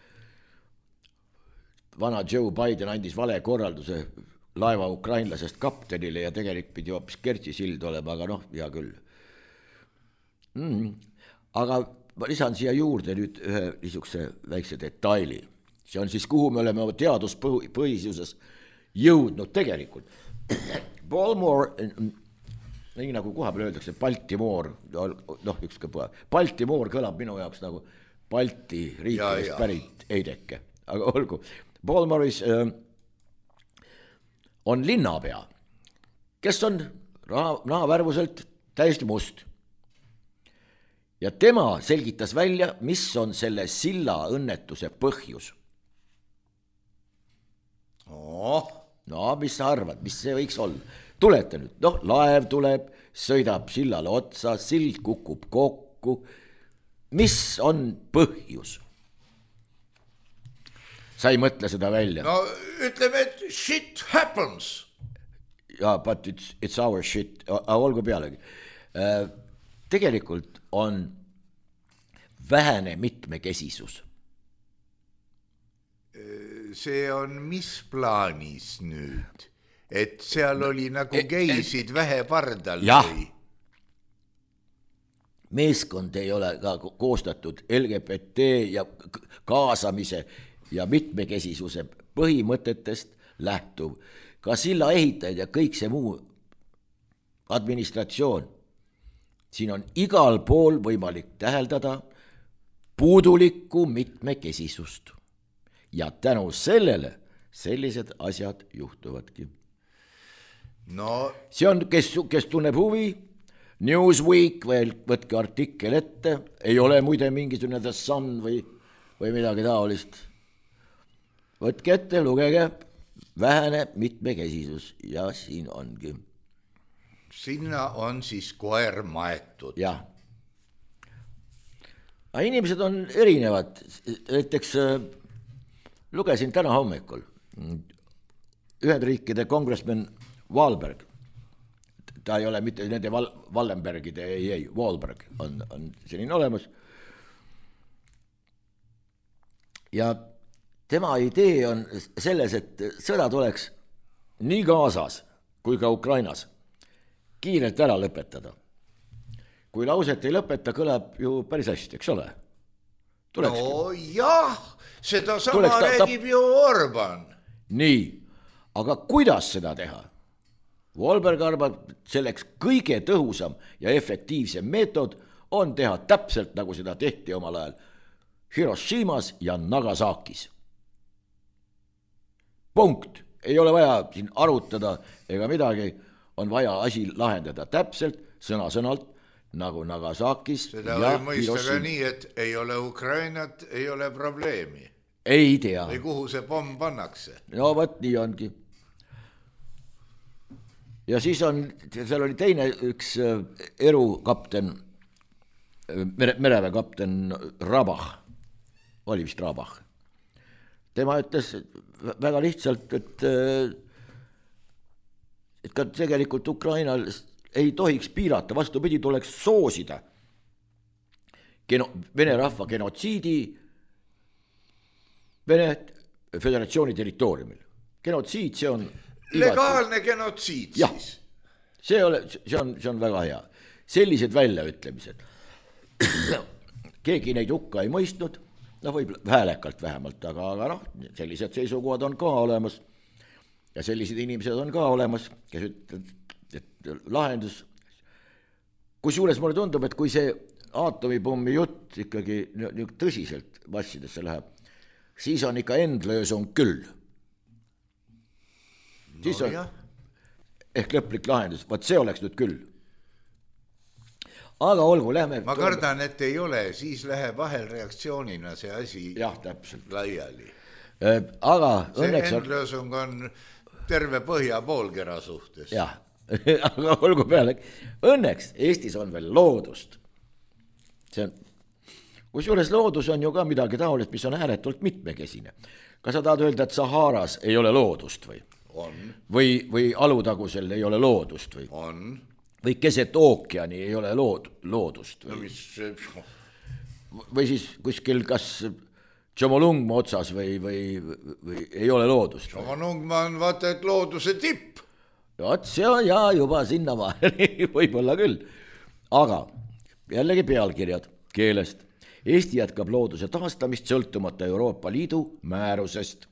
vana Joe Biden andis vale korralduse laeva ukrainlasest kaptenile ja tegelikult pidi hoopis Kertsi sild olema, aga noh, hea küll. Mm. Aga ma lisan siia juurde nüüd ühe niisuguse väikse detaili. See on siis, kuhu me oleme teaduspõhisuses jõudnud tegelikult. Baltimore, nii nagu koha peal öeldakse, Baltimore, noh, ükski poe. Baltimore kõlab minu jaoks nagu Balti riikidest pärit eideke, aga olgu. Balmoris äh, on linnapea, kes on nahavärvuselt täiesti must. Ja tema selgitas välja, mis on selle silla õnnetuse põhjus. Oh. No, mis sa arvad, mis see võiks olla? Tulete nüüd, noh, laev tuleb, sõidab sillale otsa, sild kukub kokku. Mis on põhjus? Sa ei mõtle seda välja. No ütleme, et shit happens. Ja, but it's, it's our shit, aga olgu pealegi. Tegelikult on vähene mitmekesisus. See on mis plaanis nüüd? Et seal oli nagu geisid e, vähe pardal? Jah. Või? Meeskond ei ole ka koostatud L G B T ja kaasamise ja mitmekesisuse põhimõtetest lähtuv. Ka silla ehitajaid ja kõik see muu administratsioon. Siin on igal pool võimalik täheldada puudulikku mitmekesisust. Ja tänu sellele sellised asjad juhtuvadki. No. See on, kes, kes tunneb huvi, Newsweek veel võtke artikkel ette, ei ole muide mingisugune The Sun või, või midagi taolist. Võtke ette, lugege, vähene mitmekesisus ja siin ongi. Sinna on siis koer maetud. Jah. Aga inimesed on erinevad. Näiteks lugesin täna hommikul Ühendriikide kongressman Wahlberg, ta ei ole mitte nende Val- Wallenbergide, ei, ei, Wahlberg on, on selline olemas. Ja tema idee on selles, et sõda tuleks nii Gazas kui ka Ukrainas kiirelt ära lõpetada. Kui lauset ei lõpeta, kõlab ju päris hästi, eks ole? Tulekski. No jah, seda sama ta, räägib ta... ju Orban. Nii, aga kuidas seda teha? Wahlberg arvab, selleks kõige tõhusam ja efektiivsem meetod on teha täpselt nagu seda tehti omal ajal Hiroshimas ja Nagasakis. Punkt. Ei ole vaja siin arutada ega midagi, on vaja asi lahendada täpselt, sõna-sõnalt, nagu Nagasakis. Seda võib mõista ka nii, et ei ole Ukrainat, ei ole probleemi. Ei tea. Või kuhu see pomm pannakse. No võt, nii ongi. Ja siis on, seal oli teine üks erukapten, mere, mereväekapten Rabach, oli vist Rabach. Tema ütles väga lihtsalt, et, et ka tegelikult Ukrainal ei tohiks piirata, vastupidi tuleks soosida geno, Vene rahva genotsiidi Vene Föderatsiooni territooriumil. Genotsiid, see on legaalne genotsiid ja, siis. See, ole, see, on, see on väga hea. Sellised väljaütlemised. Keegi neid hukka ei mõistnud, no võib häälekalt vähemalt, aga, aga noh, sellised seisukohad on ka olemas. Ja sellised inimesed on ka olemas, kes ütlevad, et lahendus, kusjuures mulle tundub, et kui see aatomipommi jutt ikkagi tõsiselt massidesse läheb, siis on ikka endlöösung küll. No, siis on jah. Ehk lõplik lahendus, vaat see oleks nüüd küll. Aga olgu, lähme. Ma kardan, et ei ole, siis läheb vahel reaktsioonina see asi jah, täpselt. Laiali. Aga see õnneks endlöösung on terve põhja poolkera suhtes. Jah, aga olgu peale. Õnneks Eestis on veel loodust. See on, kusjuures loodus on ju ka midagi taolist, mis on ääretult mitmekesine. Kas sa tahad öelda, et Saharas ei ole loodust või? On. Või, või Alutagusel ei ole loodust või? On. Või keset ookeani ei ole lood, loodust või? No, mis... või siis kuskil kas Tšomolungma otsas või, või, või ei ole loodust? Tšomolungma on vaata, et looduse tipp. Vaat see on ja juba sinna vahel, võib-olla küll. Aga jällegi pealkirjad keelest. Eesti jätkab looduse taastamist sõltumata Euroopa Liidu määrusest.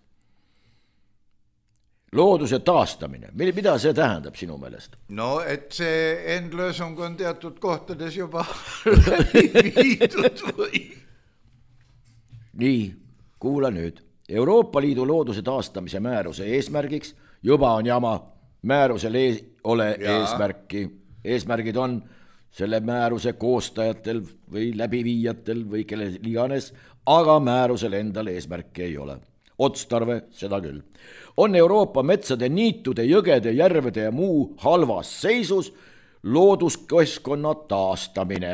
Looduse taastamine, mida see tähendab sinu meelest? No, et see endlöösung on teatud kohtades juba viidud või? Nii, kuula nüüd. Euroopa Liidu looduse taastamise määruse eesmärgiks juba on jama. Määrusel ei ole ja. eesmärki. Eesmärgid on selle määruse koostajatel või läbiviijatel või kelle iganes, aga määrusel endal eesmärki ei ole. Otstarve, seda küll. On Euroopa metsade, niitude, jõgede, järvede ja muu halvas seisus looduskeskkonna taastamine.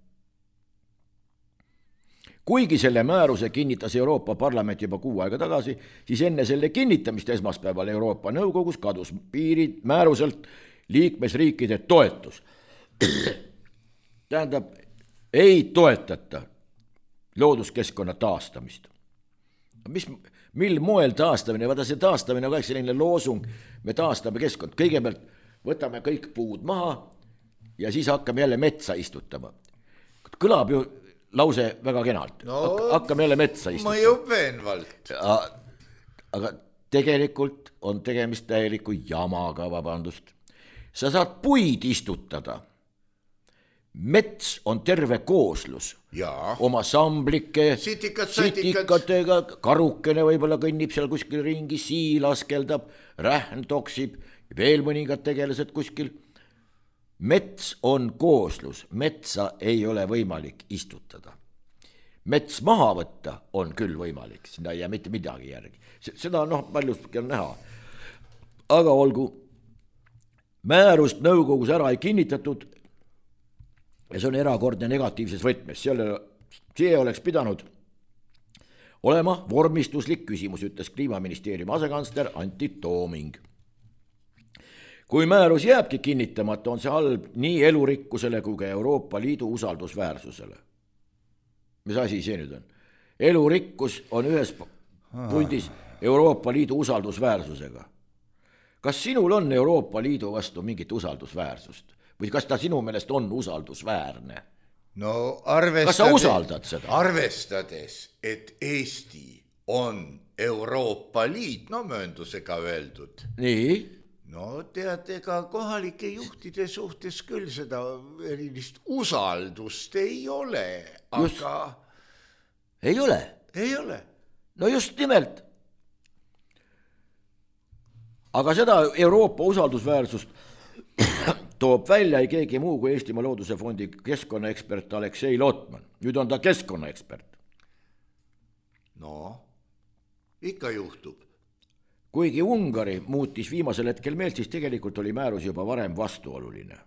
Kuigi selle määruse kinnitas Euroopa Parlament juba kuu aega tagasi, siis enne selle kinnitamist esmaspäeval Euroopa Nõukogus kadus piirid määruselt liikmesriikide toetus. Tähendab, ei toetata looduskeskkonna taastamist. Mis, mil moel taastamine, vaata see taastamine on kõik selline loosung, me taastame keskkond. Kõigepealt võtame kõik puud maha ja siis hakkame jälle metsa istutama. Kõlab ju lause väga kenalt. No, hakkame jälle metsa istutama. Mõjub veenvalt. Aga tegelikult on tegemist täieliku jamaga, vabandust. Sa saad puid istutada. Mets on terve kooslus. Ja. Oma samblike, Sitikad, sitikatega, karukene võib-olla kõnnib seal kuskil ringi, siil askeldab, rähn toksib, veel mõningad tegelased kuskil. Mets on kooslus, metsa ei ole võimalik istutada. Mets maha võtta on küll võimalik, sinna ei jää mitte midagi järgi. Seda noh, paljustki on näha. Aga olgu, määrust nõukogus ära ei kinnitatud, ja see on erakordne negatiivses võtmes. See oleks pidanud olema vormistuslik küsimus, ütles kliimaministeeriumi asekantsler Antti Tooming. Kui määrus jääbki kinnitamata, on see halb nii elurikkusele kui ka Euroopa Liidu usaldusväärsusele. Mis asi see nüüd on? Elurikkus on ühes pundis Euroopa Liidu usaldusväärsusega. Kas sinul on Euroopa Liidu vastu mingit usaldusväärsust? Või kas ta sinu meelest on usaldusväärne? No arvestades, kas sa usaldad seda? Arvestades, et Eesti on Euroopa Liit, no mööndusega öeldud. Nii? No tead, ega kohalike juhtide suhtes küll seda erilist usaldust ei ole, aga... Just. Ei ole? Ei ole. No just nimelt. Aga seda Euroopa usaldusväärsust toob välja ei keegi muu kui Eestimaa Looduse Fondi keskkonnaekspert Aleksei Lotman. Nüüd on ta keskkonnaekspert. No, ikka juhtub. Kuigi Ungari muutis viimasel hetkel meelt, siis tegelikult oli määrus juba varem vastuoluline.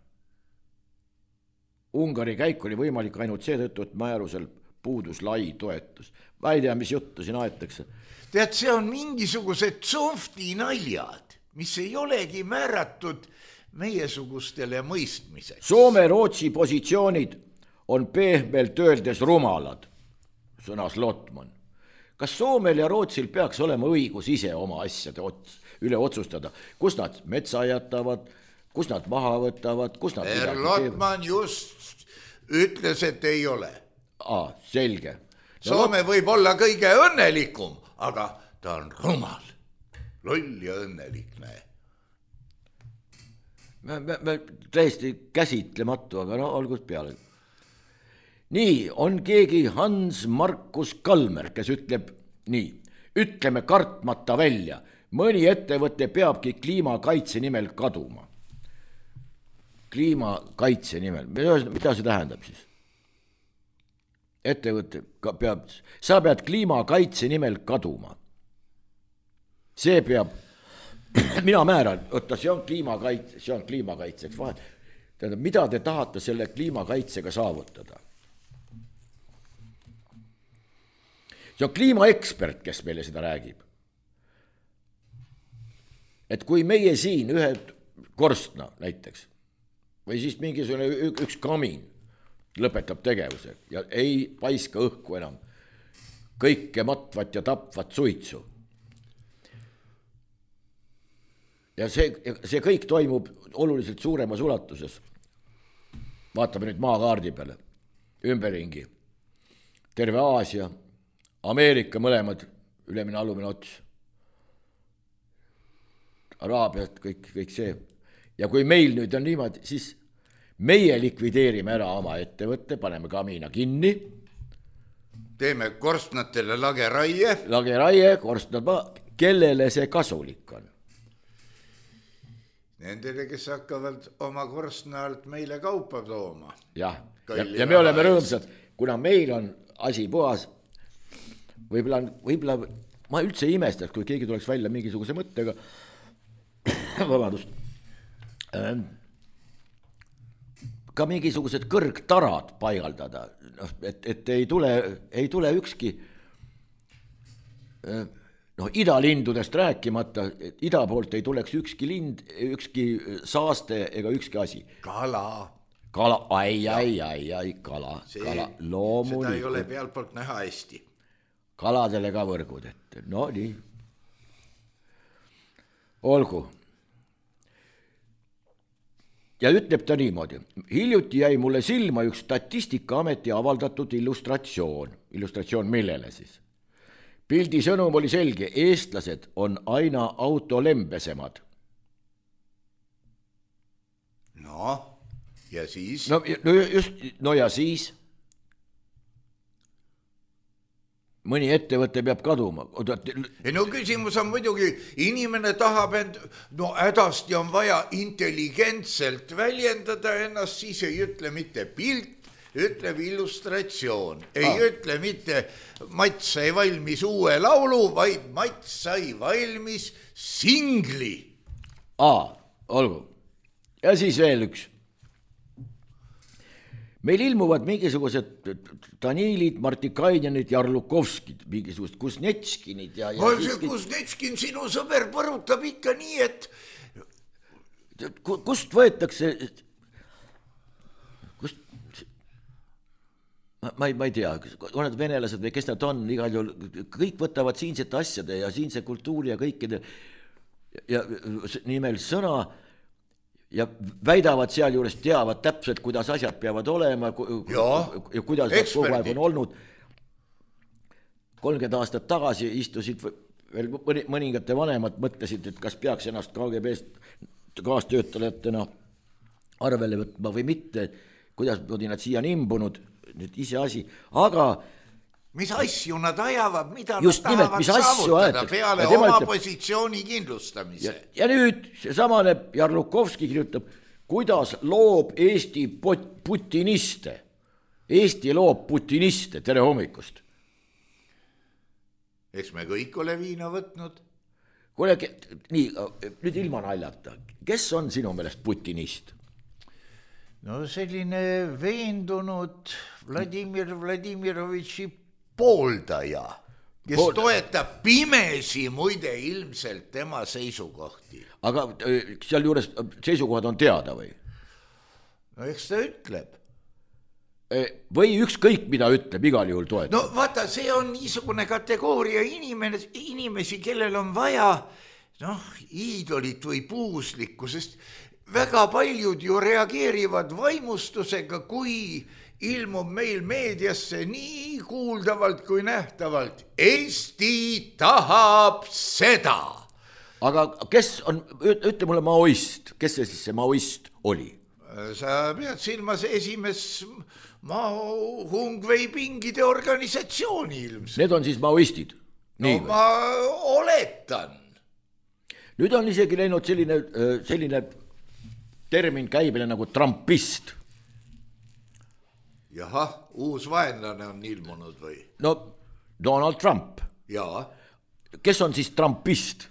Ungari käik oli võimalik ainult seetõttu, et määrusel puudus lai toetus. Ma ei tea, mis juttu siin aetakse. Tead, see on mingisugused tsofti naljad, mis ei olegi määratud meiesugustele mõistmiseks. Soome-Rootsi positsioonid on pehmelt öeldes rumalad, sõnas Lotman. Kas Soomel ja Rootsil peaks olema õigus ise oma asjade ots, üle otsustada, kus nad metsa jätavad, kus nad maha võtavad, kus nad... Er Lotman just ütles, et ei ole. Aa, selge. No, Soome võib olla kõige õnnelikum, aga ta on rumal, loll ja õnnelik, näe. Me, me, me täiesti käsitlematu, aga no algust peale. Nii, on keegi Hans Markus Kalmer, kes ütleb nii, ütleme kartmata välja, mõni ettevõte peabki kliimakaitse nimel kaduma. Kliimakaitse nimel, mida see tähendab siis? Ettevõte peab, sa pead kliimakaitse nimel kaduma. See peab, mina määran, oota, see on kliimakaitse, see on kliimakaitseks vahel. Tähendab, mida te tahate selle kliimakaitsega saavutada? See on kliimaekspert, kes meile seda räägib. Et kui meie siin ühe korstna näiteks, või siis mingisugune üks kamin lõpetab tegevuse ja ei paiska õhku enam kõike matvat ja tapvat suitsu. Ja see, see kõik toimub oluliselt suuremas ulatuses. Vaatame nüüd maakaardi peale, ümberringi, terve Aasia, Ameerika mõlemad, ülemine, alumine ots, Araabiat, kõik, kõik see. Ja kui meil nüüd on niimoodi, siis meie likvideerime ära oma ettevõtte, paneme kamina kinni. Teeme korstnatele lageraie. Lageraie, korstnad ma, kellele see kasulik on? Nendele, kes hakkavad oma korstna alt meile kaupa tooma. Jah, ja, ja me oleme rõõmsad, kuna meil on asi puhas. Võib-olla, võib-olla ma üldse ei imestaks, kui keegi tuleks välja mingisuguse mõttega, vabandust, ka mingisugused kõrgtarad paigaldada, et, et ei tule, ei tule ükski, noh, idalindudest rääkimata, et ida poolt ei tuleks ükski lind, ükski saaste ega ükski asi. Kala. Kala, ai, ai, ai, ai, kala, See, kala, loomulikult. Seda ei ole pealpoolt näha hästi. Kaladele ka võrgud, et no nii. Olgu. Ja ütleb ta niimoodi. Hiljuti jäi mulle silma üks Statistikaameti avaldatud illustratsioon. Illustratsioon millele siis? Pildi sõnum oli selge. Eestlased on aina autolembesemad. No, ja siis? No, no just, no ja siis? Mõni ettevõte peab kaduma. Ei, no küsimus on muidugi, inimene tahab end, no hädasti on vaja intelligentselt väljendada ennast, siis ei ütle mitte pilt, ütleb illustratsioon. Ei ah. ütle mitte Mats sai valmis uue laulu, vaid Mats sai valmis singli. Aa, olgu. Ja siis veel üks. meil ilmuvad mingisugused Danilid, Martikainenid, Jarlukovskid, mingisugused Kuznetskinid ja, ja see Kuznetskin, sinu sõber põrutab ikka nii, et kust võetakse, kust, ma, ma, ei, ma ei tea, on need venelased või kes nad on, igal juhul kõik võtavad siinsete asjade ja siinse kultuuri ja kõikide ja nimel sõna ja väidavad sealjuures teavad täpselt, kuidas asjad peavad olema ja, ja kuidas nad kogu aeg on olnud. kolmkümmend aastat tagasi istusid veel mõningate vanemad, mõtlesid, et kas peaks ennast K G B-st kaastöötajatena arvele võtma või mitte, kuidas pidi nad siia nimbunud, nüüd ise asi, aga mis asju nad ajavad, mida just nad nimelt, tahavad mis asju saavutada aetakse. peale ja oma ütleb, positsiooni kindlustamise. Ja, ja nüüd see samane Jarlukovski kirjutab, kuidas loob Eesti putiniste. Eesti loob putiniste, tere hommikust. Eks me kõik ole viina võtnud. Kuule, nii, nüüd ilma naljata, kes on sinu meelest putinist? No selline veendunud Vladimir Vladimirovitši pooldaja, kes Pool... toetab pimesi muide ilmselt tema seisukohti. Aga seal juures seisukohad on teada või? No eks ta ütleb. Või ükskõik, mida ütleb, igal juhul toetab. No vaata, see on niisugune kategooria inimene, inimesi, kellel on vaja noh, iidolit või puuslikku, sest väga paljud ju reageerivad vaimustusega, kui ilmub meil meediasse nii kuuldavalt kui nähtavalt. Eesti tahab seda. Aga kes on, ütle mulle maoist, kes see siis see maoist oli? Sa pead silmas esimes Mao Hungvei pingide organisatsiooni ilmselt. Need on siis maoistid? No või? Ma oletan. Nüüd on isegi läinud selline, selline termin käibele nagu trumpist. Jahah, uus vaenlane on ilmunud või? No Donald Trump. Jaa. Kes on siis trumpist?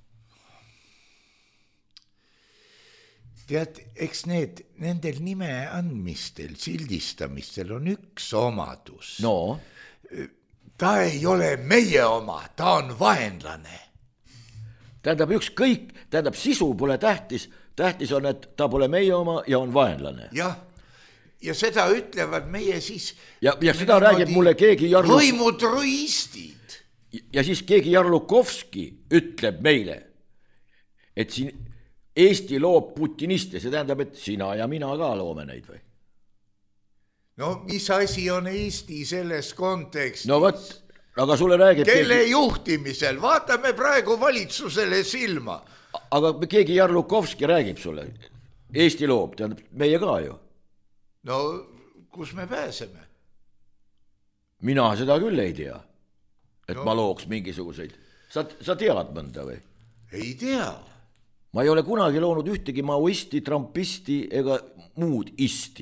Tead, eks need, nendel nime andmistel, sildistamistel on üks omadus. No? Ta ei ole meie oma, ta on vaenlane. Tähendab, ükskõik, tähendab, sisu pole tähtis, tähtis on, et ta pole meie oma ja on vaenlane. Jah, ja seda ütlevad meie siis... Ja, ja seda räägib mulle keegi Jarlu... võimutruistid. Ja siis keegi Jarlukovski ütleb meile, et siin Eesti loob putiniste, see tähendab, et sina ja mina ka loome neid või? No mis asi on Eesti selles kontekstis? No võt, aga sulle räägib... Kelle keegi... juhtimisel? Vaatame praegu valitsusele silma. Aga keegi Jarlukovski räägib sulle. Eesti loob, tähendab, meie ka ju. No kus me pääseme? Mina seda küll ei tea, et no. Ma looks mingisuguseid. Sa, sa tead mõnda või? Ei tea. Ma ei ole kunagi loonud ühtegi maoisti, trumpisti ega muud isti.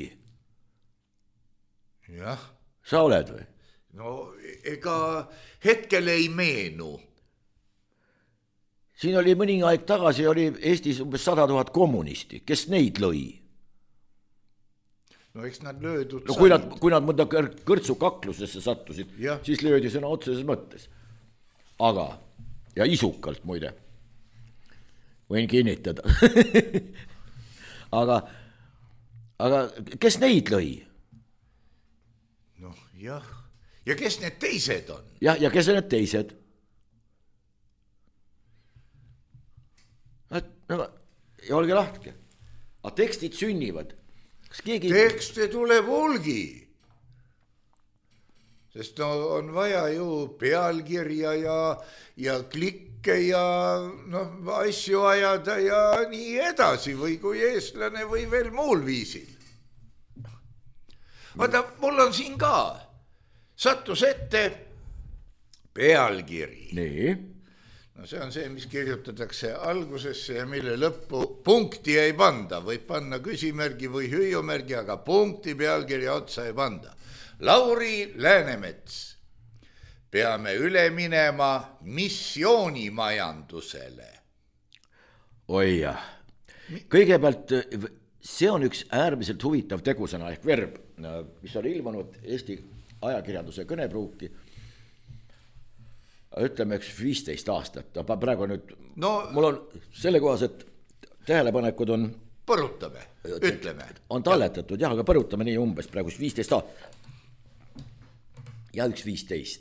Jah. Sa oled või? No ega hetkel ei meenu. Siin oli mõni aeg tagasi, oli Eestis umbes sada tuhat kommunisti. Kes neid lõi? No eks nad löödud no, kui, nad, kui nad mõnda kõrtsu kaklusesse sattusid, ja. Siis löödi sõna otseses mõttes. Aga, ja isukalt muide, võin kinnitada. aga, aga kes neid lõi? Noh, jah. Ja kes need teised on? Jah, ja kes on need teised? No, ja olge lahtke. Aga tekstid sünnivad. Kas keegi... Tekste tuleb olgi. Sest no, on vaja ju pealkirja ja, ja klikke ja noh, asju ajada ja nii edasi või kui eestlane või veel muul viisil. Vaata, mul on siin ka sattus ette pealkiri. Nii. No see on see, mis kirjutatakse algusesse ja mille lõppu punkti ei panda. Võib panna küsimärgi või hüüumärgi, aga punkti pealkirja otsa ei panda. Lauri Läänemets. Peame üle minema missioonimajandusele. Oi jah. Kõigepealt see on üks äärmiselt huvitav tegusõna ehk verb, mis on ilmunud Eesti ajakirjanduse kõnepruuki, ütleme üks viisteist aastat, praegu nüüd no, mul on selle kohased tähelepanekud on põrutame, ütleme. On talletatud, jah, aga põrutame nii umbes praegu viisteist aastat ja üks viisteist.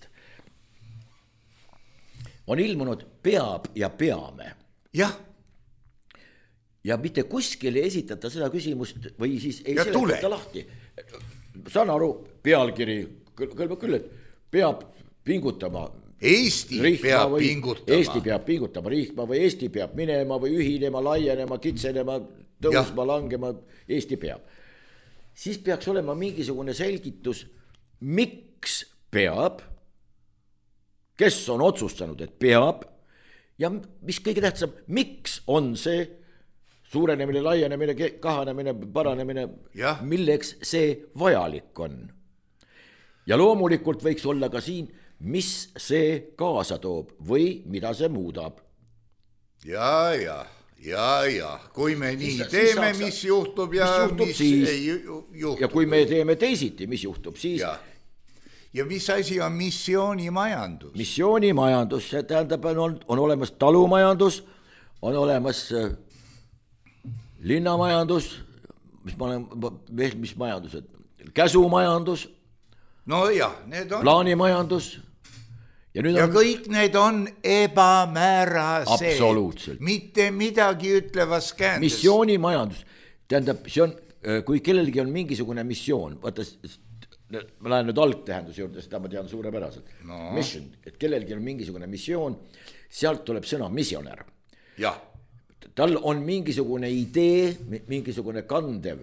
On ilmunud peab ja peame. Jah. Ja mitte kuskil ei esitata seda küsimust või siis ei seletata lahti. Saan aru, pealkiri, kõlbab küll, et peab pingutama. Eesti peab või, pingutama. Eesti peab pingutama rihma või Eesti peab minema või ühinema, laienema, kitsenema, tõusma, ja. Langema, Eesti peab. Siis peaks olema mingisugune selgitus, miks peab, kes on otsustanud, et peab ja mis kõige tähtsam, miks on see suurenemine, laienemine, kahanemine, paranemine, ja. Milleks see vajalik on. Ja loomulikult võiks olla ka siin, mis see kaasa toob või mida see muudab. Ja, ja, ja, ja, kui me nii siis, teeme, siis mis juhtub ja mis, juhtub mis siis, ei juhtub. Ja kui me teeme teisiti, mis juhtub siis. Ja, ja mis asi on missioonimajandus? Missioonimajandus, see tähendab, on, on olemas talumajandus, on olemas linnamajandus, mis, ma olen, mis majandused, käsumajandus, no jah, need on. Plaanimajandus. Ja, nüüd ja on... kõik need on ebamäärased. Absoluutselt. Mitte midagi ütlevas käändes. Missioonimajandus. Tähendab, see on, kui kellelgi on mingisugune missioon, vaata, ma lähen nüüd algtähenduse juurde, seda ma tean suurepäraselt. No. Mission, et kellelgi on mingisugune missioon, sealt tuleb sõna missionär. Jah. Tal on mingisugune idee, mingisugune kandev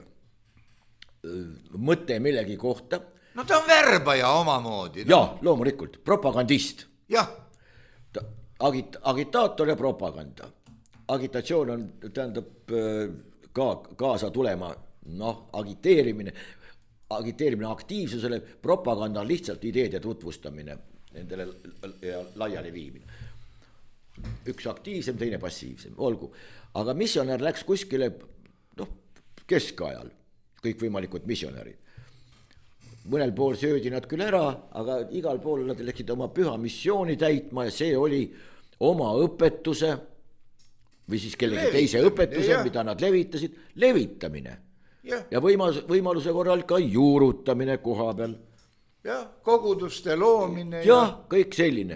mõte millegi kohta. No ta on värbaja omamoodi. No. Jaa, loomulikult, propagandist. Jah. Agit, agitaator ja propaganda. Agitatsioon on, tähendab, ka, kaasa tulema, noh, agiteerimine, agiteerimine aktiivsusele, propaganda on lihtsalt ideede tutvustamine, nendele ja laiali viimine. Üks aktiivsem, teine passiivsem, olgu. Aga missionär läks kuskile, noh, keskajal, kõik võimalikud missionärid. Mõnel pool söödi nad küll ära, aga igal pool nad läksid oma püha missiooni täitma ja see oli oma õpetuse või siis kellegi Levitame, teise õpetuse, jah. Mida nad levitasid, levitamine. Ja, ja võimaluse, võimaluse korral ka juurutamine koha peal. Jah, koguduste loomine. Jah, ja... kõik selline.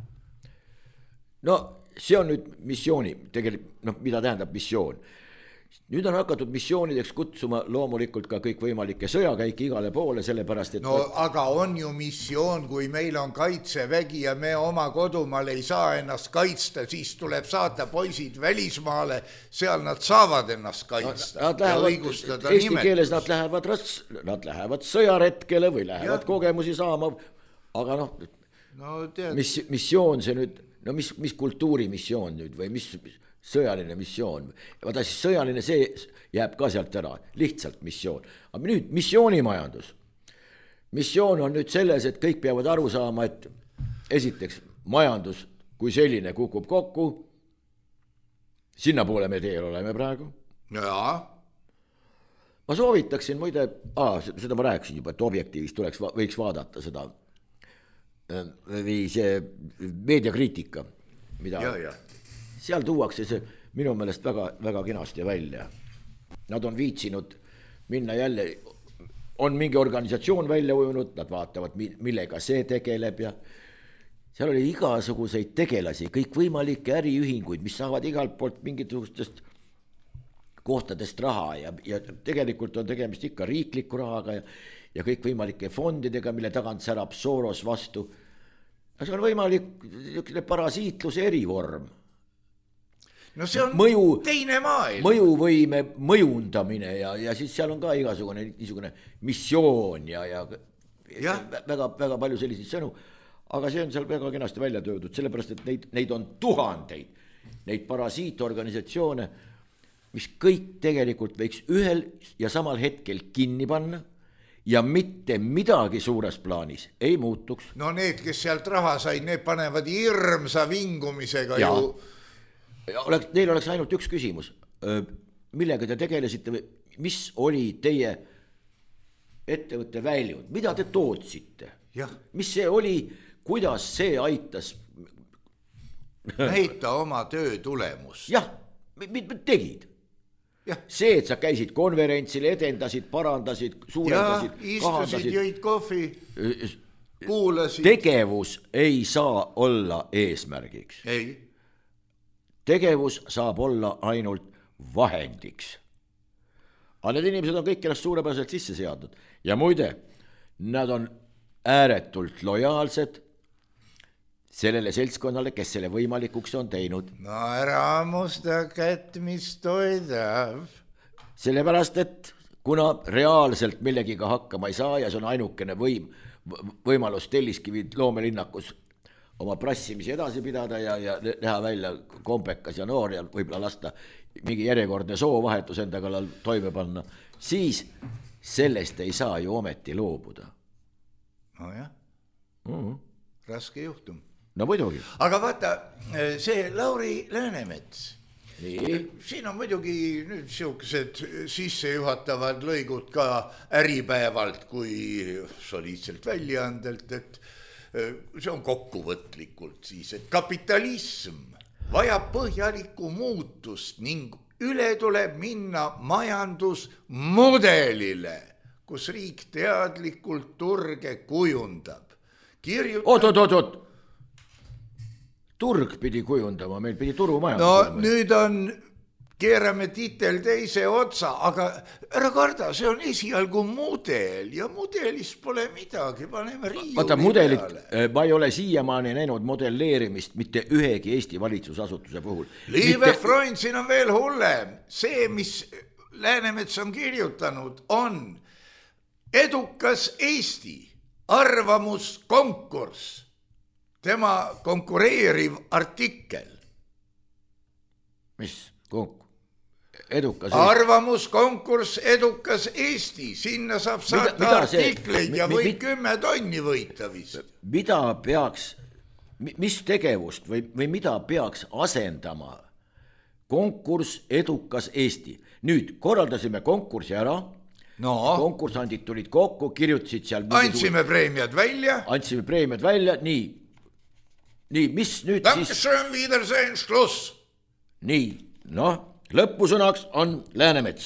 No see on nüüd missiooni, tegelikult, noh, mida tähendab missioon. Nüüd on hakatud missioonideks kutsuma loomulikult ka kõik võimalikke sõjakäike igale poole, sellepärast, et... No aga on ju missioon, kui meil on kaitsevägi ja me oma kodumaal ei saa ennast kaitsta, siis tuleb saata poisid välismaale, seal nad saavad ennast kaitsta. Nad lähevad, eesti nimetus. Keeles nad lähevad, nad lähevad sõjaretkele või lähevad ja. Kogemusi saama, aga noh, no, mis missioon see nüüd, no mis, mis kultuurimissioon nüüd või mis... sõjaline missioon. Vaata siis sõjaline see jääb ka sealt ära, lihtsalt missioon. Aga nüüd missioonimajandus. Missioon on nüüd selles, et kõik peavad aru saama, et esiteks majandus kui selline kukub kokku. Sinna poole me teel oleme praegu. Jaa. Ma soovitaksin muide, aa, seda ma rääkisin juba, et objektiivist tuleks, võiks vaadata seda või see meediakriitika, mida... Ja, ja. Seal tuuakse see minu meelest väga, väga kenasti välja. Nad on viitsinud minna jälle, on mingi organisatsioon välja ujunud, nad vaatavad, millega see tegeleb ja seal oli igasuguseid tegelasi, kõik võimalikke äriühinguid, mis saavad igalt poolt mingisugustest kohtadest raha ja, ja tegelikult on tegemist ikka riikliku rahaga ja, ja kõik võimalike fondidega, mille tagant särab Soros vastu. See on võimalik parasiitluse erivorm. No see on mõju, teine maailm. Mõjuvõime mõjundamine ja, ja siis seal on ka igasugune niisugune missioon ja, ja, ja. Väga, väga palju selliseid sõnu. Aga see on seal väga kenasti välja töödud, sellepärast, et neid, neid on tuhandeid, neid parasiitorganisatsioone, mis kõik tegelikult võiks ühel ja samal hetkel kinni panna ja mitte midagi suures plaanis ei muutuks. No need, kes sealt raha said, need panevad hirmsa vingumisega ja. Ju... Oleks, neil oleks ainult üks küsimus, millega te tegelesite või mis oli teie ettevõtte väljund, mida te tootsite? Mis see oli, kuidas see aitas näita oma töö tulemus? Jah, mida tegid? Ja. See, et sa käisid konverentsil, edendasid, parandasid, suurendasid, ja, istusid, jõid kohvi, kuulasid. Tegevus ei saa olla eesmärgiks. Ei. Tegevus saab olla ainult vahendiks. Aga need inimesed on kõik ennast suurepäraselt sisse seadnud. Ja muide, nad on ääretult lojaalsed sellele seltskonnale, kes selle võimalikuks on teinud. No ära musta kätt, mis toidab. Sellepärast, et kuna reaalselt millegiga hakkama ei saa ja see on ainukene võim, võimalus Telliskivi loomelinnakus oma prassimisi edasi pidada ja, ja teha välja kompekas ja noor ja võib-olla lasta mingi järjekordne soovahetus enda kallal toime panna, siis sellest ei saa ju ometi loobuda. No jah, mm-hmm. Raske juhtum. No muidugi. Aga vaata, see Lauri Läänemets, nii. Siin on muidugi nüüd siuksed sissejuhatavad lõigud ka Äripäevalt kui soliidselt väljaandelt, et see on kokkuvõtlikult siis, et kapitalism vajab põhjalikku muutust ning üle tuleb minna majandusmudelile, kus riik teadlikult turge kujundab. Kirjutab... Oot, oot, oot, oot. Turg pidi kujundama, meil pidi turumajandus. No nüüd on, keerame titel teise otsa, aga ära karda, see on esialgu mudel ja mudelis pole midagi, paneme riiuli Vaata, mudelit, peale. Ma ei ole siiamaani näinud modelleerimist mitte ühegi Eesti valitsusasutuse puhul. Liive mitte... Freund, siin on veel hullem. See, mis Läänemets on kirjutanud, on edukas Eesti arvamuskonkurss. Tema konkureeriv artikkel. Mis? Edukas Eesti? Arvamuskonkurss edukas Eesti. Sinna saab saata mida, mida artikleid see, ja võib mi, kümme tonni võita vist. Mida peaks, mis tegevust või, või mida peaks asendama konkurss edukas Eesti? Nüüd korraldasime konkursi ära. No. Konkursandid tulid kokku, kirjutasid seal. Andsime preemiad välja. Andsime preemiad välja, nii. Nii, mis nüüd Danke siis... Dankeschön, Wiedersehen, Schluss. Nii, noh, lõpusõnaks on Läänemets.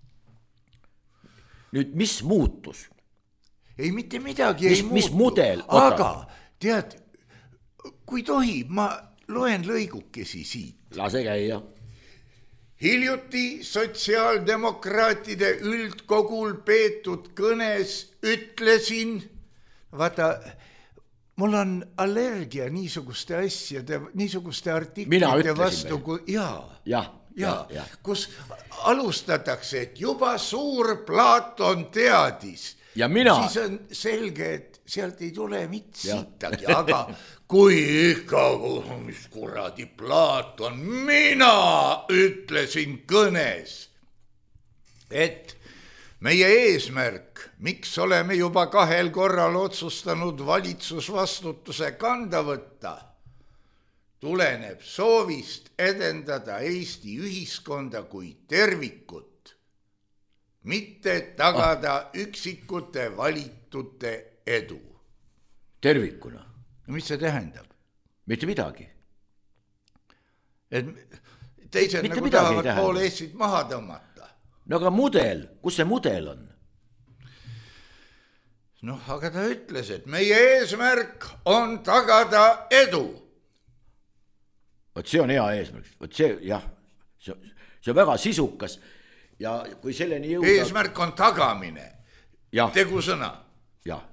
Nüüd, mis muutus? Ei, mitte midagi mis, ei muutu. Mis mudel? Aga, tead, kui tohib, ma loen lõigukesi siit. Lase käia. Hiljuti sotsiaaldemokraatide üldkogul peetud kõnes ütlesin, vaata... Mul on allergia niisuguste asjade, niisuguste artiklite vastu, kui, jaa, ja, ja, ja, ja. Kus alustatakse, et juba suur Platon teadis. Ja mina... Siis on selge, et sealt ei tule mitte sittagi, aga kui ikka, mis kuradi Platon, mina ütlesin kõnes, et meie eesmärk, miks oleme juba kahel korral otsustanud valitsusvastutuse kanda võtta, tuleneb soovist edendada Eesti ühiskonda kui tervikut, mitte tagada üksikute valitute edu. Tervikuna? Mis see tähendab? Mitte midagi. Et teised mitte nagu tahavad pool Eestit maha tõmmata. No aga mudel, kus see mudel on? Noh, aga ta ütles, et meie eesmärk on tagada edu. Võt see on hea eesmärk, võt see, jah, see, see on väga sisukas ja kui selleni jõuda... Eesmärk on tagamine, ja. Tegusõna. Jah,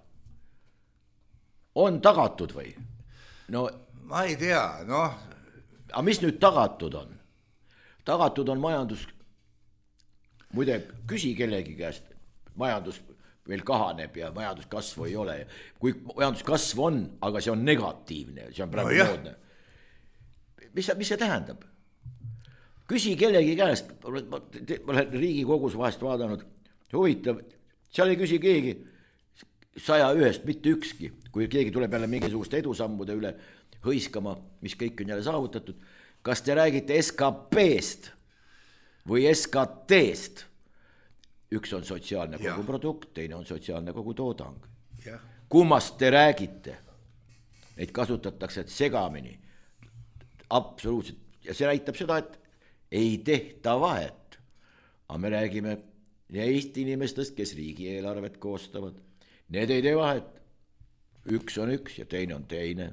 on tagatud või? No, ma ei tea, noh. Aga mis nüüd tagatud on? Tagatud on majandus... Muide, küsi kellegi käest, majandus veel kahaneb ja majanduskasvu ei ole. Kui majanduskasv on, aga see on negatiivne, see on praegu no moodne. Mis, mis see tähendab? Küsi kellegi käest, ma olen Riigikogus vahest vaadanud, huvitav, seal ei küsi keegi saja ühest, mitte ükski, kui keegi tuleb jälle mingisugust edusammude üle hõiskama, mis kõik on jälle saavutatud. Kas te räägite S K P-st? Või S K T-st, üks on sotsiaalne koguprodukt, teine on sotsiaalne kogutoodang. Kummast te räägite? Neid kasutatakse segamini. Absoluutselt. Ja see näitab seda, et ei tehta vahet. Aga me räägime neist inimestest, kes riigieelarvet koostavad. Need ei tee vahet. Üks on üks ja teine on teine.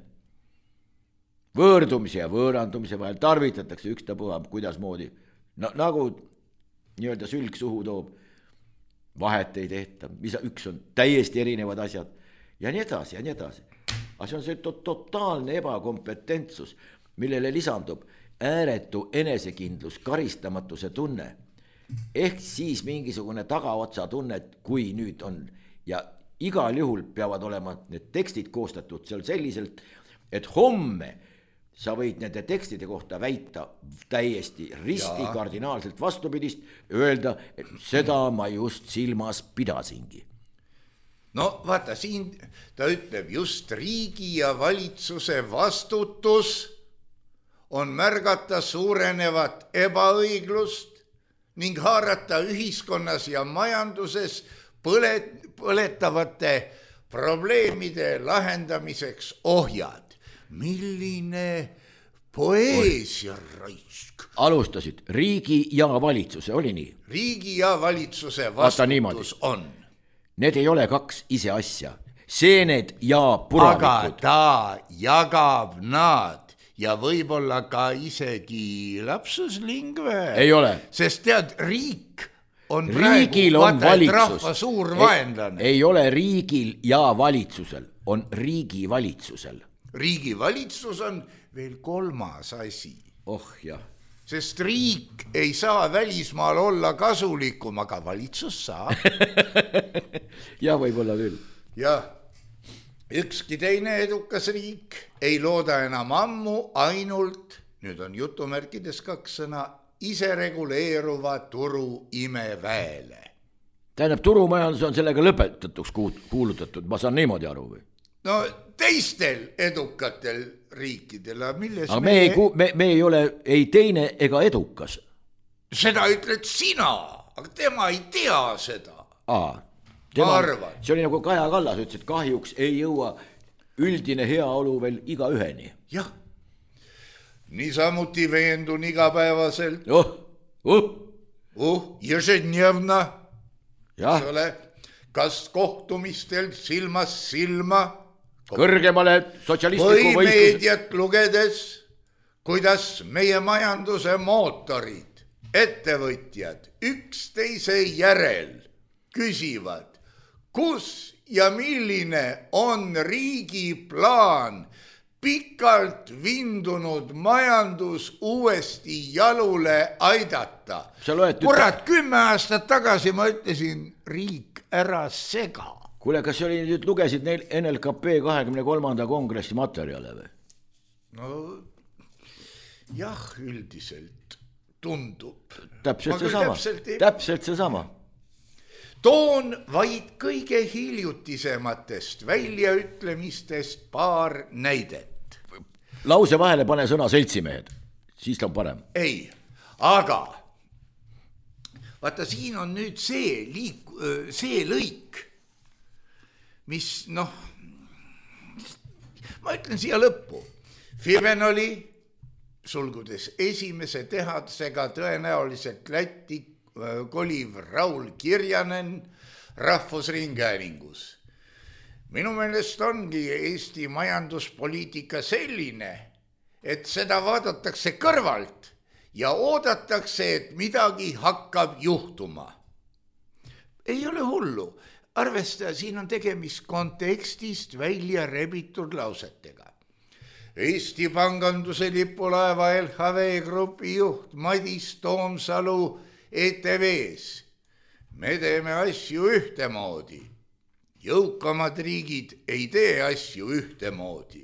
Võõrdumise ja võõrandumise vahel tarvitatakse ükstapuha, kuidas moodi. No, nagu nii-öelda sülg suhu toob, vahet ei tehta, mis üks on täiesti erinevad asjad ja nii edasi ja nii edasi. Aga see on see to- totaalne ebakompetentsus, millele lisandub ääretu enesekindlus, karistamatuse tunne. Ehk siis mingisugune tagaotsa tunne, kui nüüd on ja igal juhul peavad olema need tekstid koostatud seal selliselt, et homme sa võid nende tekstide kohta väita täiesti risti ja. Kardinaalselt vastupidist, öelda, et seda ma just silmas pidasingi. No vaata, siin ta ütleb just riigi ja valitsuse vastutus on märgata suurenevat ebaõiglust ning haarata ühiskonnas ja majanduses põlet, põletavate probleemide lahendamiseks ohjad. Milline poeesia raisk. Alustasid riigi ja valitsuse, oli nii? Riigi ja valitsuse vastutus on. Need ei ole kaks ise asja. Seened ja puravikud. Aga ta jagab nad ja võib-olla ka isegi lapsuslingve. Ei ole. Sest tead, riik on riigil praegu on valitsus. Rahva suur vaenlane. Ei, ei ole riigil ja valitsusel, on riigi valitsusel. Riigi valitsus on veel kolmas asi. Oh jah. Sest riik ei saa välismaal olla kasulikum, aga valitsus saab. ja võib-olla küll. Ja ükski teine edukas riik ei looda enam ammu ainult, nüüd on jutumärkides kaks sõna, isereguleeruva turu imeväele. Tähendab, turumajandus on sellega lõpetatuks kuulutatud, ma saan niimoodi aru või? No teistel edukatel riikidel, milles aga me, me, ei, ku, me, me ei ole ei teine ega edukas. Seda ütled sina, aga tema ei tea seda. Aa, tema, see oli nagu Kaja Kallas ütles, et kahjuks ei jõua üldine heaolu veel iga üheni. Jah, niisamuti veendun igapäevaselt. Oh, uh. Uh, ježednevna, ja. Kas kohtumistel silmas silma kõrgemale sotsialistliku või võistluse meediat lugedes, kuidas meie majanduse mootorid, ettevõtjad üksteise järel küsivad, kus ja milline on riigi plaan pikalt vindunud majandus uuesti jalule aidata. Kurat, kümme aastat tagasi ma ütlesin, riik ära sega. Kuule, kas oli nüüd lugesid neil N L K P kahekümne kolmanda kongressi materjale või? No jah, üldiselt tundub. Täpselt see sama. Täpselt, täpselt see sama. Toon vaid kõige hiljutisematest väljaütlemistest paar näidet. Lause vahele pane sõna seltsimehed, siis ta on parem. Ei, aga vaata, siin on nüüd see, liik, see lõik, mis noh, ma ütlen siia lõppu. Fibenoli, sulgudes esimese tehasega tõenäoliselt Lätti koliv Raul Kirjanen Rahvusringhäälingus. Minu meelest ongi Eesti majanduspoliitika selline, et seda vaadatakse kõrvalt ja oodatakse, et midagi hakkab juhtuma. Ei ole hullu. Arvesta, siin on tegemist kontekstist välja rebitud lausetega. Eesti panganduse lipulaeva L H V grupi juht Madis Toomsalu E T V-s. Me teeme asju ühtemoodi. Jõukamad riigid ei tee asju ühtemoodi.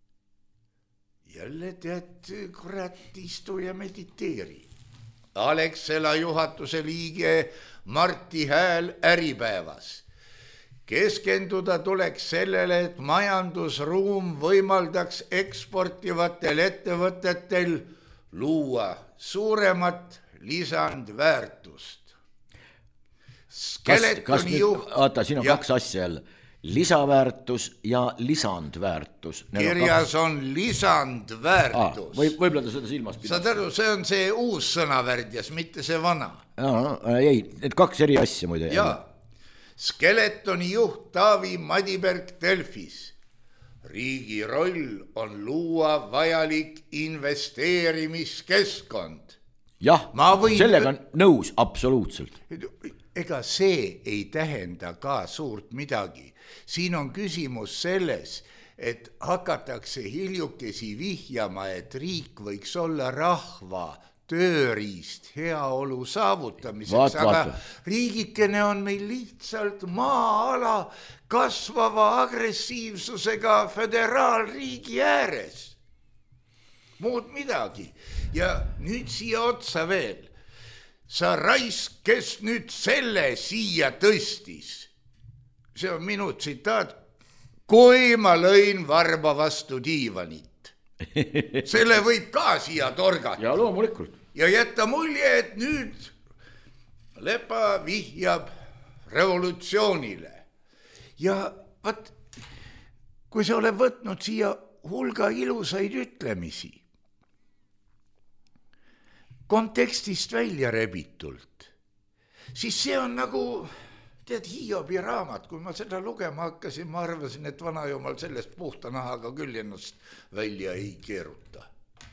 Jälle tead, kurat, istu ja mediteeri. Alexela juhatuse liige Marti Hääl Äripäevas. Keskenduda tuleks sellele, et majandusruum võimaldaks eksportivatel ettevõtetel luua suuremat lisandväärtust. Skeletoni juht. Vaata, siin on ja. kaks asja jälle. Lisaväärtus ja lisandväärtus. Kirjas on lisandväärtus. Ah, või, võib-olla ta seda silmas pidas. Saad aru, see on see uus sõnavärdjas, mitte see vana. No, ei, need kaks eri asja muide. Ja, Skeletoni juht Taavi Madiberg Delfis. Riigi roll on luua vajalik investeerimiskeskkond. Jah, võin... sellega on nõus absoluutselt. Ega see ei tähenda ka suurt midagi. Siin on küsimus selles, et hakatakse hiljukesi vihjama, et riik võiks olla rahva tööriist heaolu saavutamiseks, vaat, aga vaat. Riigikene on meil lihtsalt maa-ala kasvava agressiivsusega föderaalriigi ääres. Muud midagi. Ja nüüd siia otsa veel. Sa raisk, kes nüüd selle siia tõstis. See on minu tsitaat. Kui ma lõin varba vastu diivanit. Selle võib ka siia torgata. Ja loomulikult. Ja jätta mulje, et nüüd Lepa vihjab revolutsioonile. Ja vaat, kui sa oled võtnud siia hulga ilusaid ütlemisi, kontekstist välja rebitult, siis see on nagu, tead, Hiobi raamat, kui ma seda lugema hakkasin, ma arvasin, et vanajumal sellest puhta nahaga küll ennast välja ei keeruta.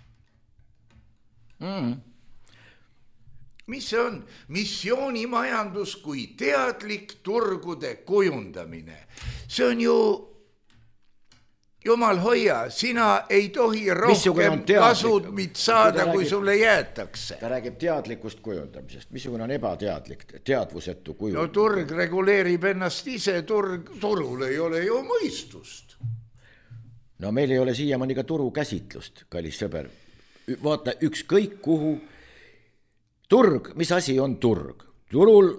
Mm. Mis see on? Missioonimajandus kui teadlik turgude kujundamine. See on ju, jumal hoia, sina ei tohi rohkem kasumit saada, kui räägib, sulle jäetakse. Ta räägib teadlikust kujundamisest. Missugune on ebateadlik, teadvusetu kujundamine? No turg reguleerib ennast ise, turg, turul ei ole ju mõistust. No meil ei ole siiamaani ka turu käsitlust, kallis sõber. Vaata, ükskõik kuhu turg, mis asi on turg? Turul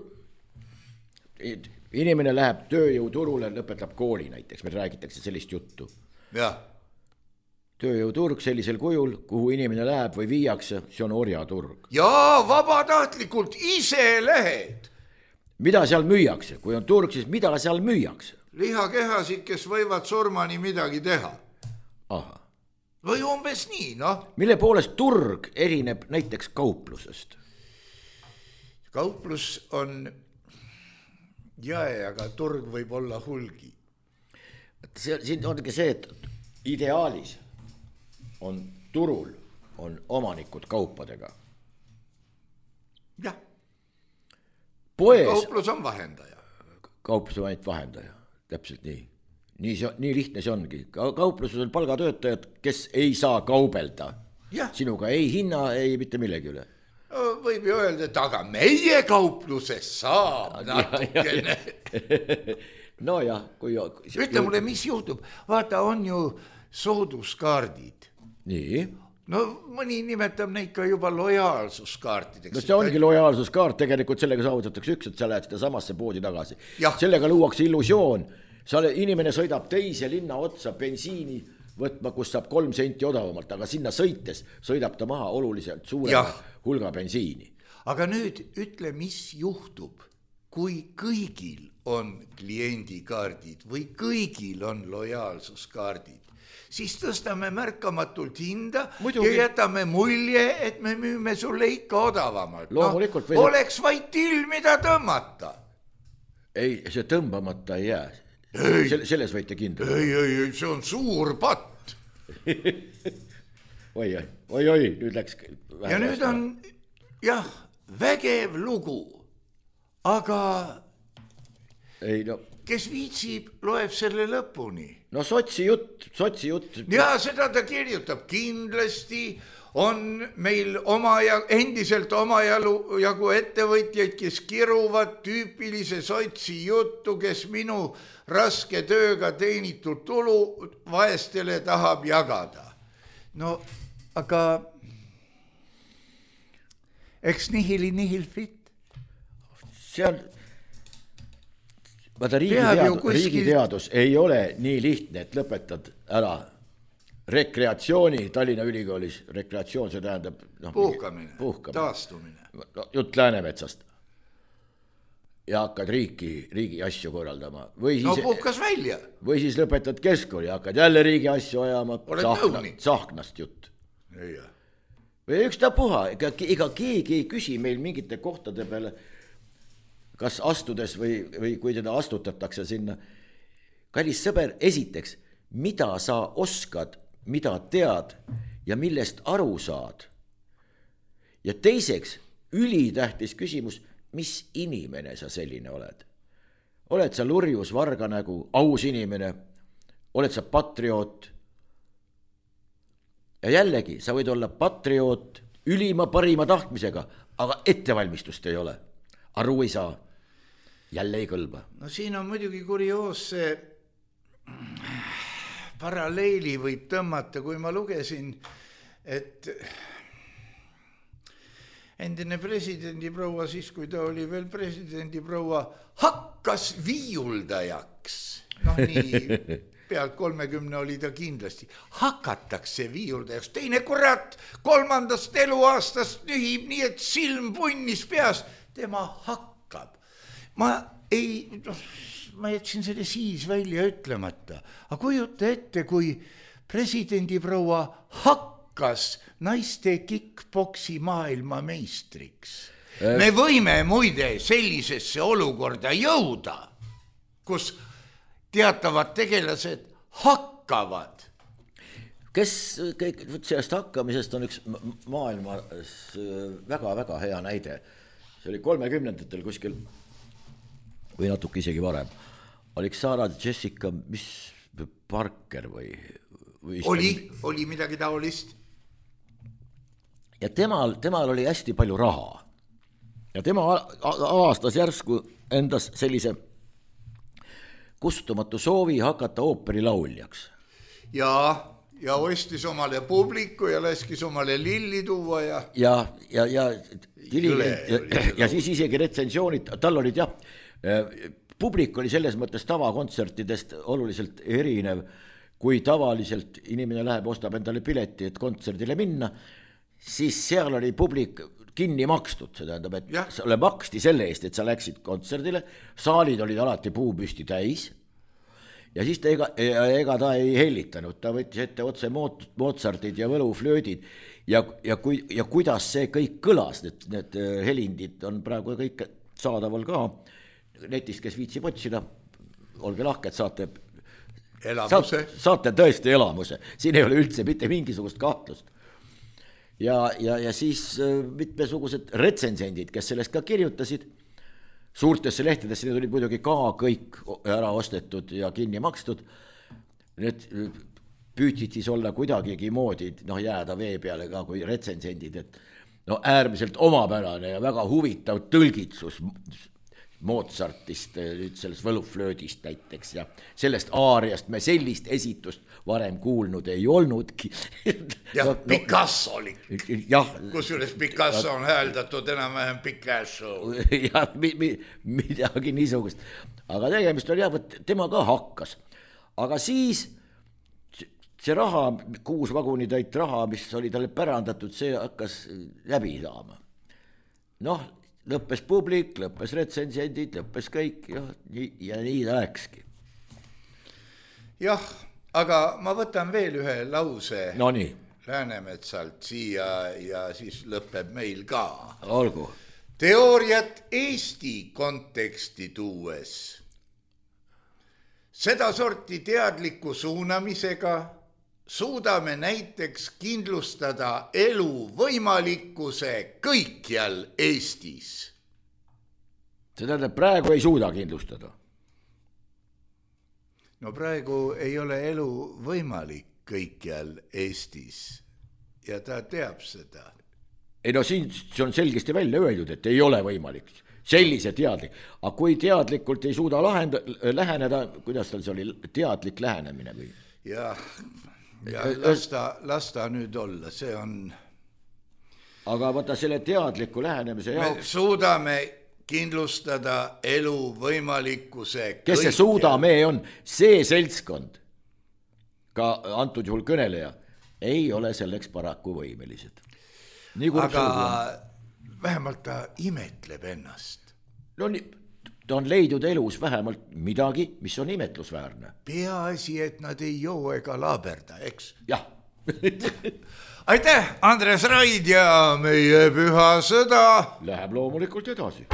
inimene läheb tööjõuturule, lõpetab kooli näiteks, meil räägitakse sellist juttu. Ja. Tööjõuturg sellisel kujul, kuhu inimene läheb või viiakse, see on orjaturg. Jaa, vabatahtlikult ise lähed. Mida seal müüakse? Kui on turg, siis mida seal müüakse? Lihakehasid, kes võivad surmani midagi teha. Aha. Või umbes nii, noh. Mille poolest turg erineb näiteks kauplusest? Kauplus on jae, aga turg võib olla hulgi. See, siin ongi see, et ideaalis on turul on omanikud kaupadega. Jah. Poes, kauplus on vahendaja. Kauplus on ainult vahendaja, täpselt nii. Nii, see, nii lihtne see ongi. Kaupluses on palgatöötajad, kes ei saa kaubelda. Ja. Sinuga ei hinna, ei mitte millegi üle. Võib ju öelda, et aga meie kaupluses saab natukene. No jah, kui... Ütle mulle, mis juhtub? Vaata, on ju sooduskaardid. Nii. No mõni nimetab neid ka juba lojaalsuskaartideks. No see ongi lojaalsuskaart, tegelikult sellega saavutatakse üks, et sa lähed seda samasse poodi tagasi. Ja. Sellega luuakse illusioon. Sa, inimene sõidab teise linna otsa bensiini võtma, kus saab kolm senti odavamalt, aga sinna sõites sõidab ta maha oluliselt suurema hulga bensiini. Aga nüüd ütle, mis juhtub, kui kõigil on kliendikaardid või kõigil on lojaalsuskaardid, siis tõstame märkamatult hinda. Muidugi. Ja jätame mulje, et me müüme sulle ikka odavamalt. No, või... Oleks vaid till, mida tõmmata. Ei, see tõmbamata ei jää. Ei. Selles võite kindel. Ei, ei, ei, see on suur patt. oi, oi, oi, oi, nüüd läks. Ja nüüd on, jah, vägev lugu, aga ei, no. Kes viitsib, loeb selle lõpuni. No sotsi jutt, sotsi jutt. Ja seda ta kirjutab kindlasti. On meil oma ja, endiselt oma jalu, jagu ettevõtjaid, kes kiruvad tüüpilise sotsi juttu, kes minu raske tööga teenitud tulu vaestele tahab jagada. No, aga eks nihili nihil fit. See on, vaata riigiteadus, kuskil... riigiteadus ei ole nii lihtne, et lõpetad ära rekreatsiooni Tallinna Ülikoolis. Rekreatsioon, see tähendab no, puhkamine, puhkamine, taastumine. Jutt Läänemetsast. ja hakkad riiki, riigi asju korraldama. Või no siis, puhkas välja. Või siis lõpetad keskkooli ja hakkad jälle riigi asju ajama, sahkna, sahknast jutt. Ja. Või ükstapuha, ega, ega keegi ei küsi meil mingite kohtade peale, kas astudes või, või kui teda astutatakse sinna. Kallis sõber, esiteks, mida sa oskad, mida tead ja millest aru saad. Ja teiseks, ülitähtis küsimus, mis inimene sa selline oled? Oled sa lurjus, varganägu, aus inimene? Oled sa patrioot? Ja jällegi, sa võid olla patrioot ülima parima tahtmisega, aga ettevalmistust ei ole. Aru ei saa. Jälle ei kõlba. No siin on muidugi kurioosse paralleeli võib tõmmata, kui ma lugesin, et endine presidendi proua siis, kui ta oli veel presidendi proua, hakkas viiuldajaks. Noh, nii pealt kolmekümne oli ta kindlasti. Hakatakse viiuldajaks. Teine kurat kolmandast eluaastast nühib nii, et silm punnis peas. Tema hakkab. Ma ei, ma jätsin selle siis välja ütlemata. Aga kujuta ette, kui presidendi proua hakkas naiste kickboksi maailma meistriks. Me võime muide sellisesse olukorda jõuda, kus teatavad tegelased hakkavad. Kes kõik, sellest hakkamisest on üks maailmas väga-väga hea näide. See oli kolmekümnendatel kuskil või natuke isegi varem. Oliks Sarah Jessica, mis Parker või... või oli, oli midagi taolist. Ja temal, temal oli hästi palju raha. Ja tema avastas järsku endas sellise kustumatu soovi hakata ooperilauljaks. Ja, ja ostis omale publiku ja laskis omale lilli tuua ja... Ja, ja, ja, ja, ja, ja siis isegi retsensioonid, tal olid jah, publik oli selles mõttes tavakontsertidest oluliselt erinev, kui tavaliselt inimene läheb, ostab endale pileti, et kontserdile minna, siis seal oli publik kinni makstud, see tähendab, et ja. Sulle maksti selle eest, et sa läksid kontserdile, saalid olid alati puupüsti täis ja siis ta ega, ega ta ei hellitanud, ta võttis ette otse Mozartid ja võluflöödid ja, ja, kui, ja kuidas see kõik kõlas, need, need helindid on praegu kõik saadaval ka netist, kes viitsib otsida, olge lahked, saate, saate, saate tõesti elamuse, siin ei ole üldse mitte mingisugust kahtlust. Ja, ja, ja siis mitmesugused retsensendid, kes sellest ka kirjutasid, suurtesse lehtedesse, need olid muidugi ka kõik ära ostetud ja kinni makstud, need püütsid siis olla kuidagigi moodi, noh jääda vee peale ka kui retsensendid, et no äärmiselt omapärane ja väga huvitav tõlgitsus Mozartist, nüüd sellest võluflöödist näiteks ja sellest aariast me sellist esitust varem kuulnud ei olnudki. jah, no, Picasso oli. Jah. Kusjuures Picasso on hääldatud enam-vähem Picasso. jah, mi, mi, midagi niisugust. Aga tegemist oli jah, tema ka hakkas. Aga siis see raha, kuus vagunitäit raha, mis oli talle pärandatud, see hakkas läbi saama. Noh, lõppes publik, lõppes retsensendid, lõppes kõik ja nii, ja nii ta läkski. Jah, aga ma võtan veel ühe lause no nii. Läänemetsalt siia ja siis lõpeb meil ka. Olgu. Teooriat Eesti konteksti tuues. Seda sorti teadliku suunamisega suudame näiteks kindlustada elu võimalikkuse kõikjal Eestis. See tähendab, praegu ei suuda kindlustada. No praegu ei ole elu võimalik kõikjal Eestis ja ta teab seda. Ei no siin see on selgesti välja öeldud, et ei ole võimalik. Sellise teadlik. Aga kui teadlikult ei suuda lahenda, läheneda, kuidas tal see oli teadlik lähenemine või? Jah. Ja lasta, lasta nüüd olla, see on... Aga vaata selle teadliku lähenemise jaoks... Me suudame kindlustada elu võimalikkuse... Kes see suudame on? See seltskond, ka antud juhul kõneleja, ei ole selleks paraku võimelised. Nii aga vähemalt ta imetleb ennast. No nii, ta on leidnud elus vähemalt midagi, mis on imetlusväärne. Peaasi, et nad ei joo ega laaberda, eks? Jah. Aitäh, Andres Raid ja meie püha sõda läheb loomulikult edasi.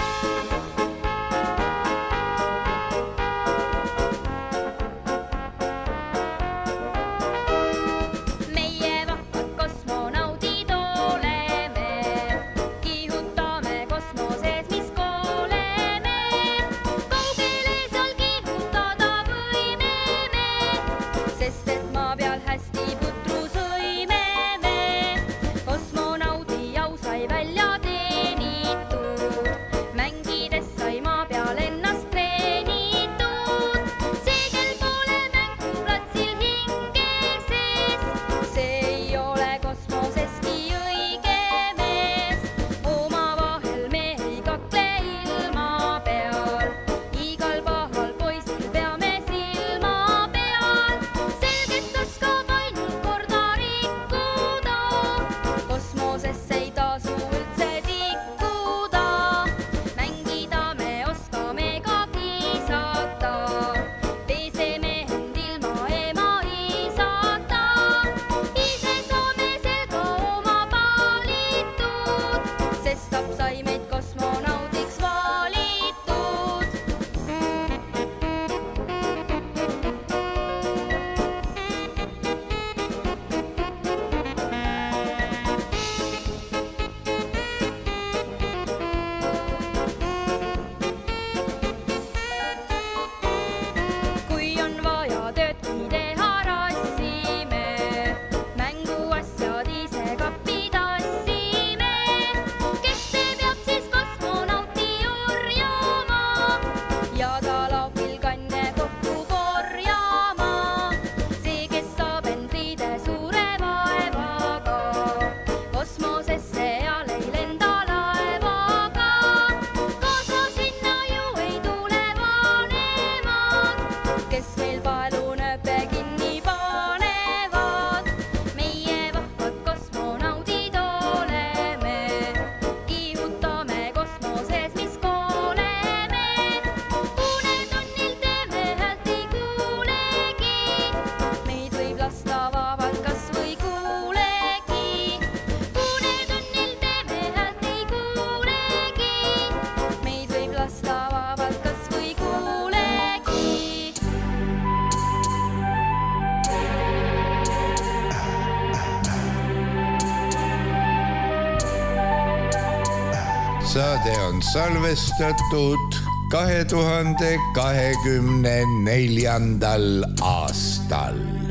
Saade on salvestatud kahe tuhande kahekümne neljandal aastal.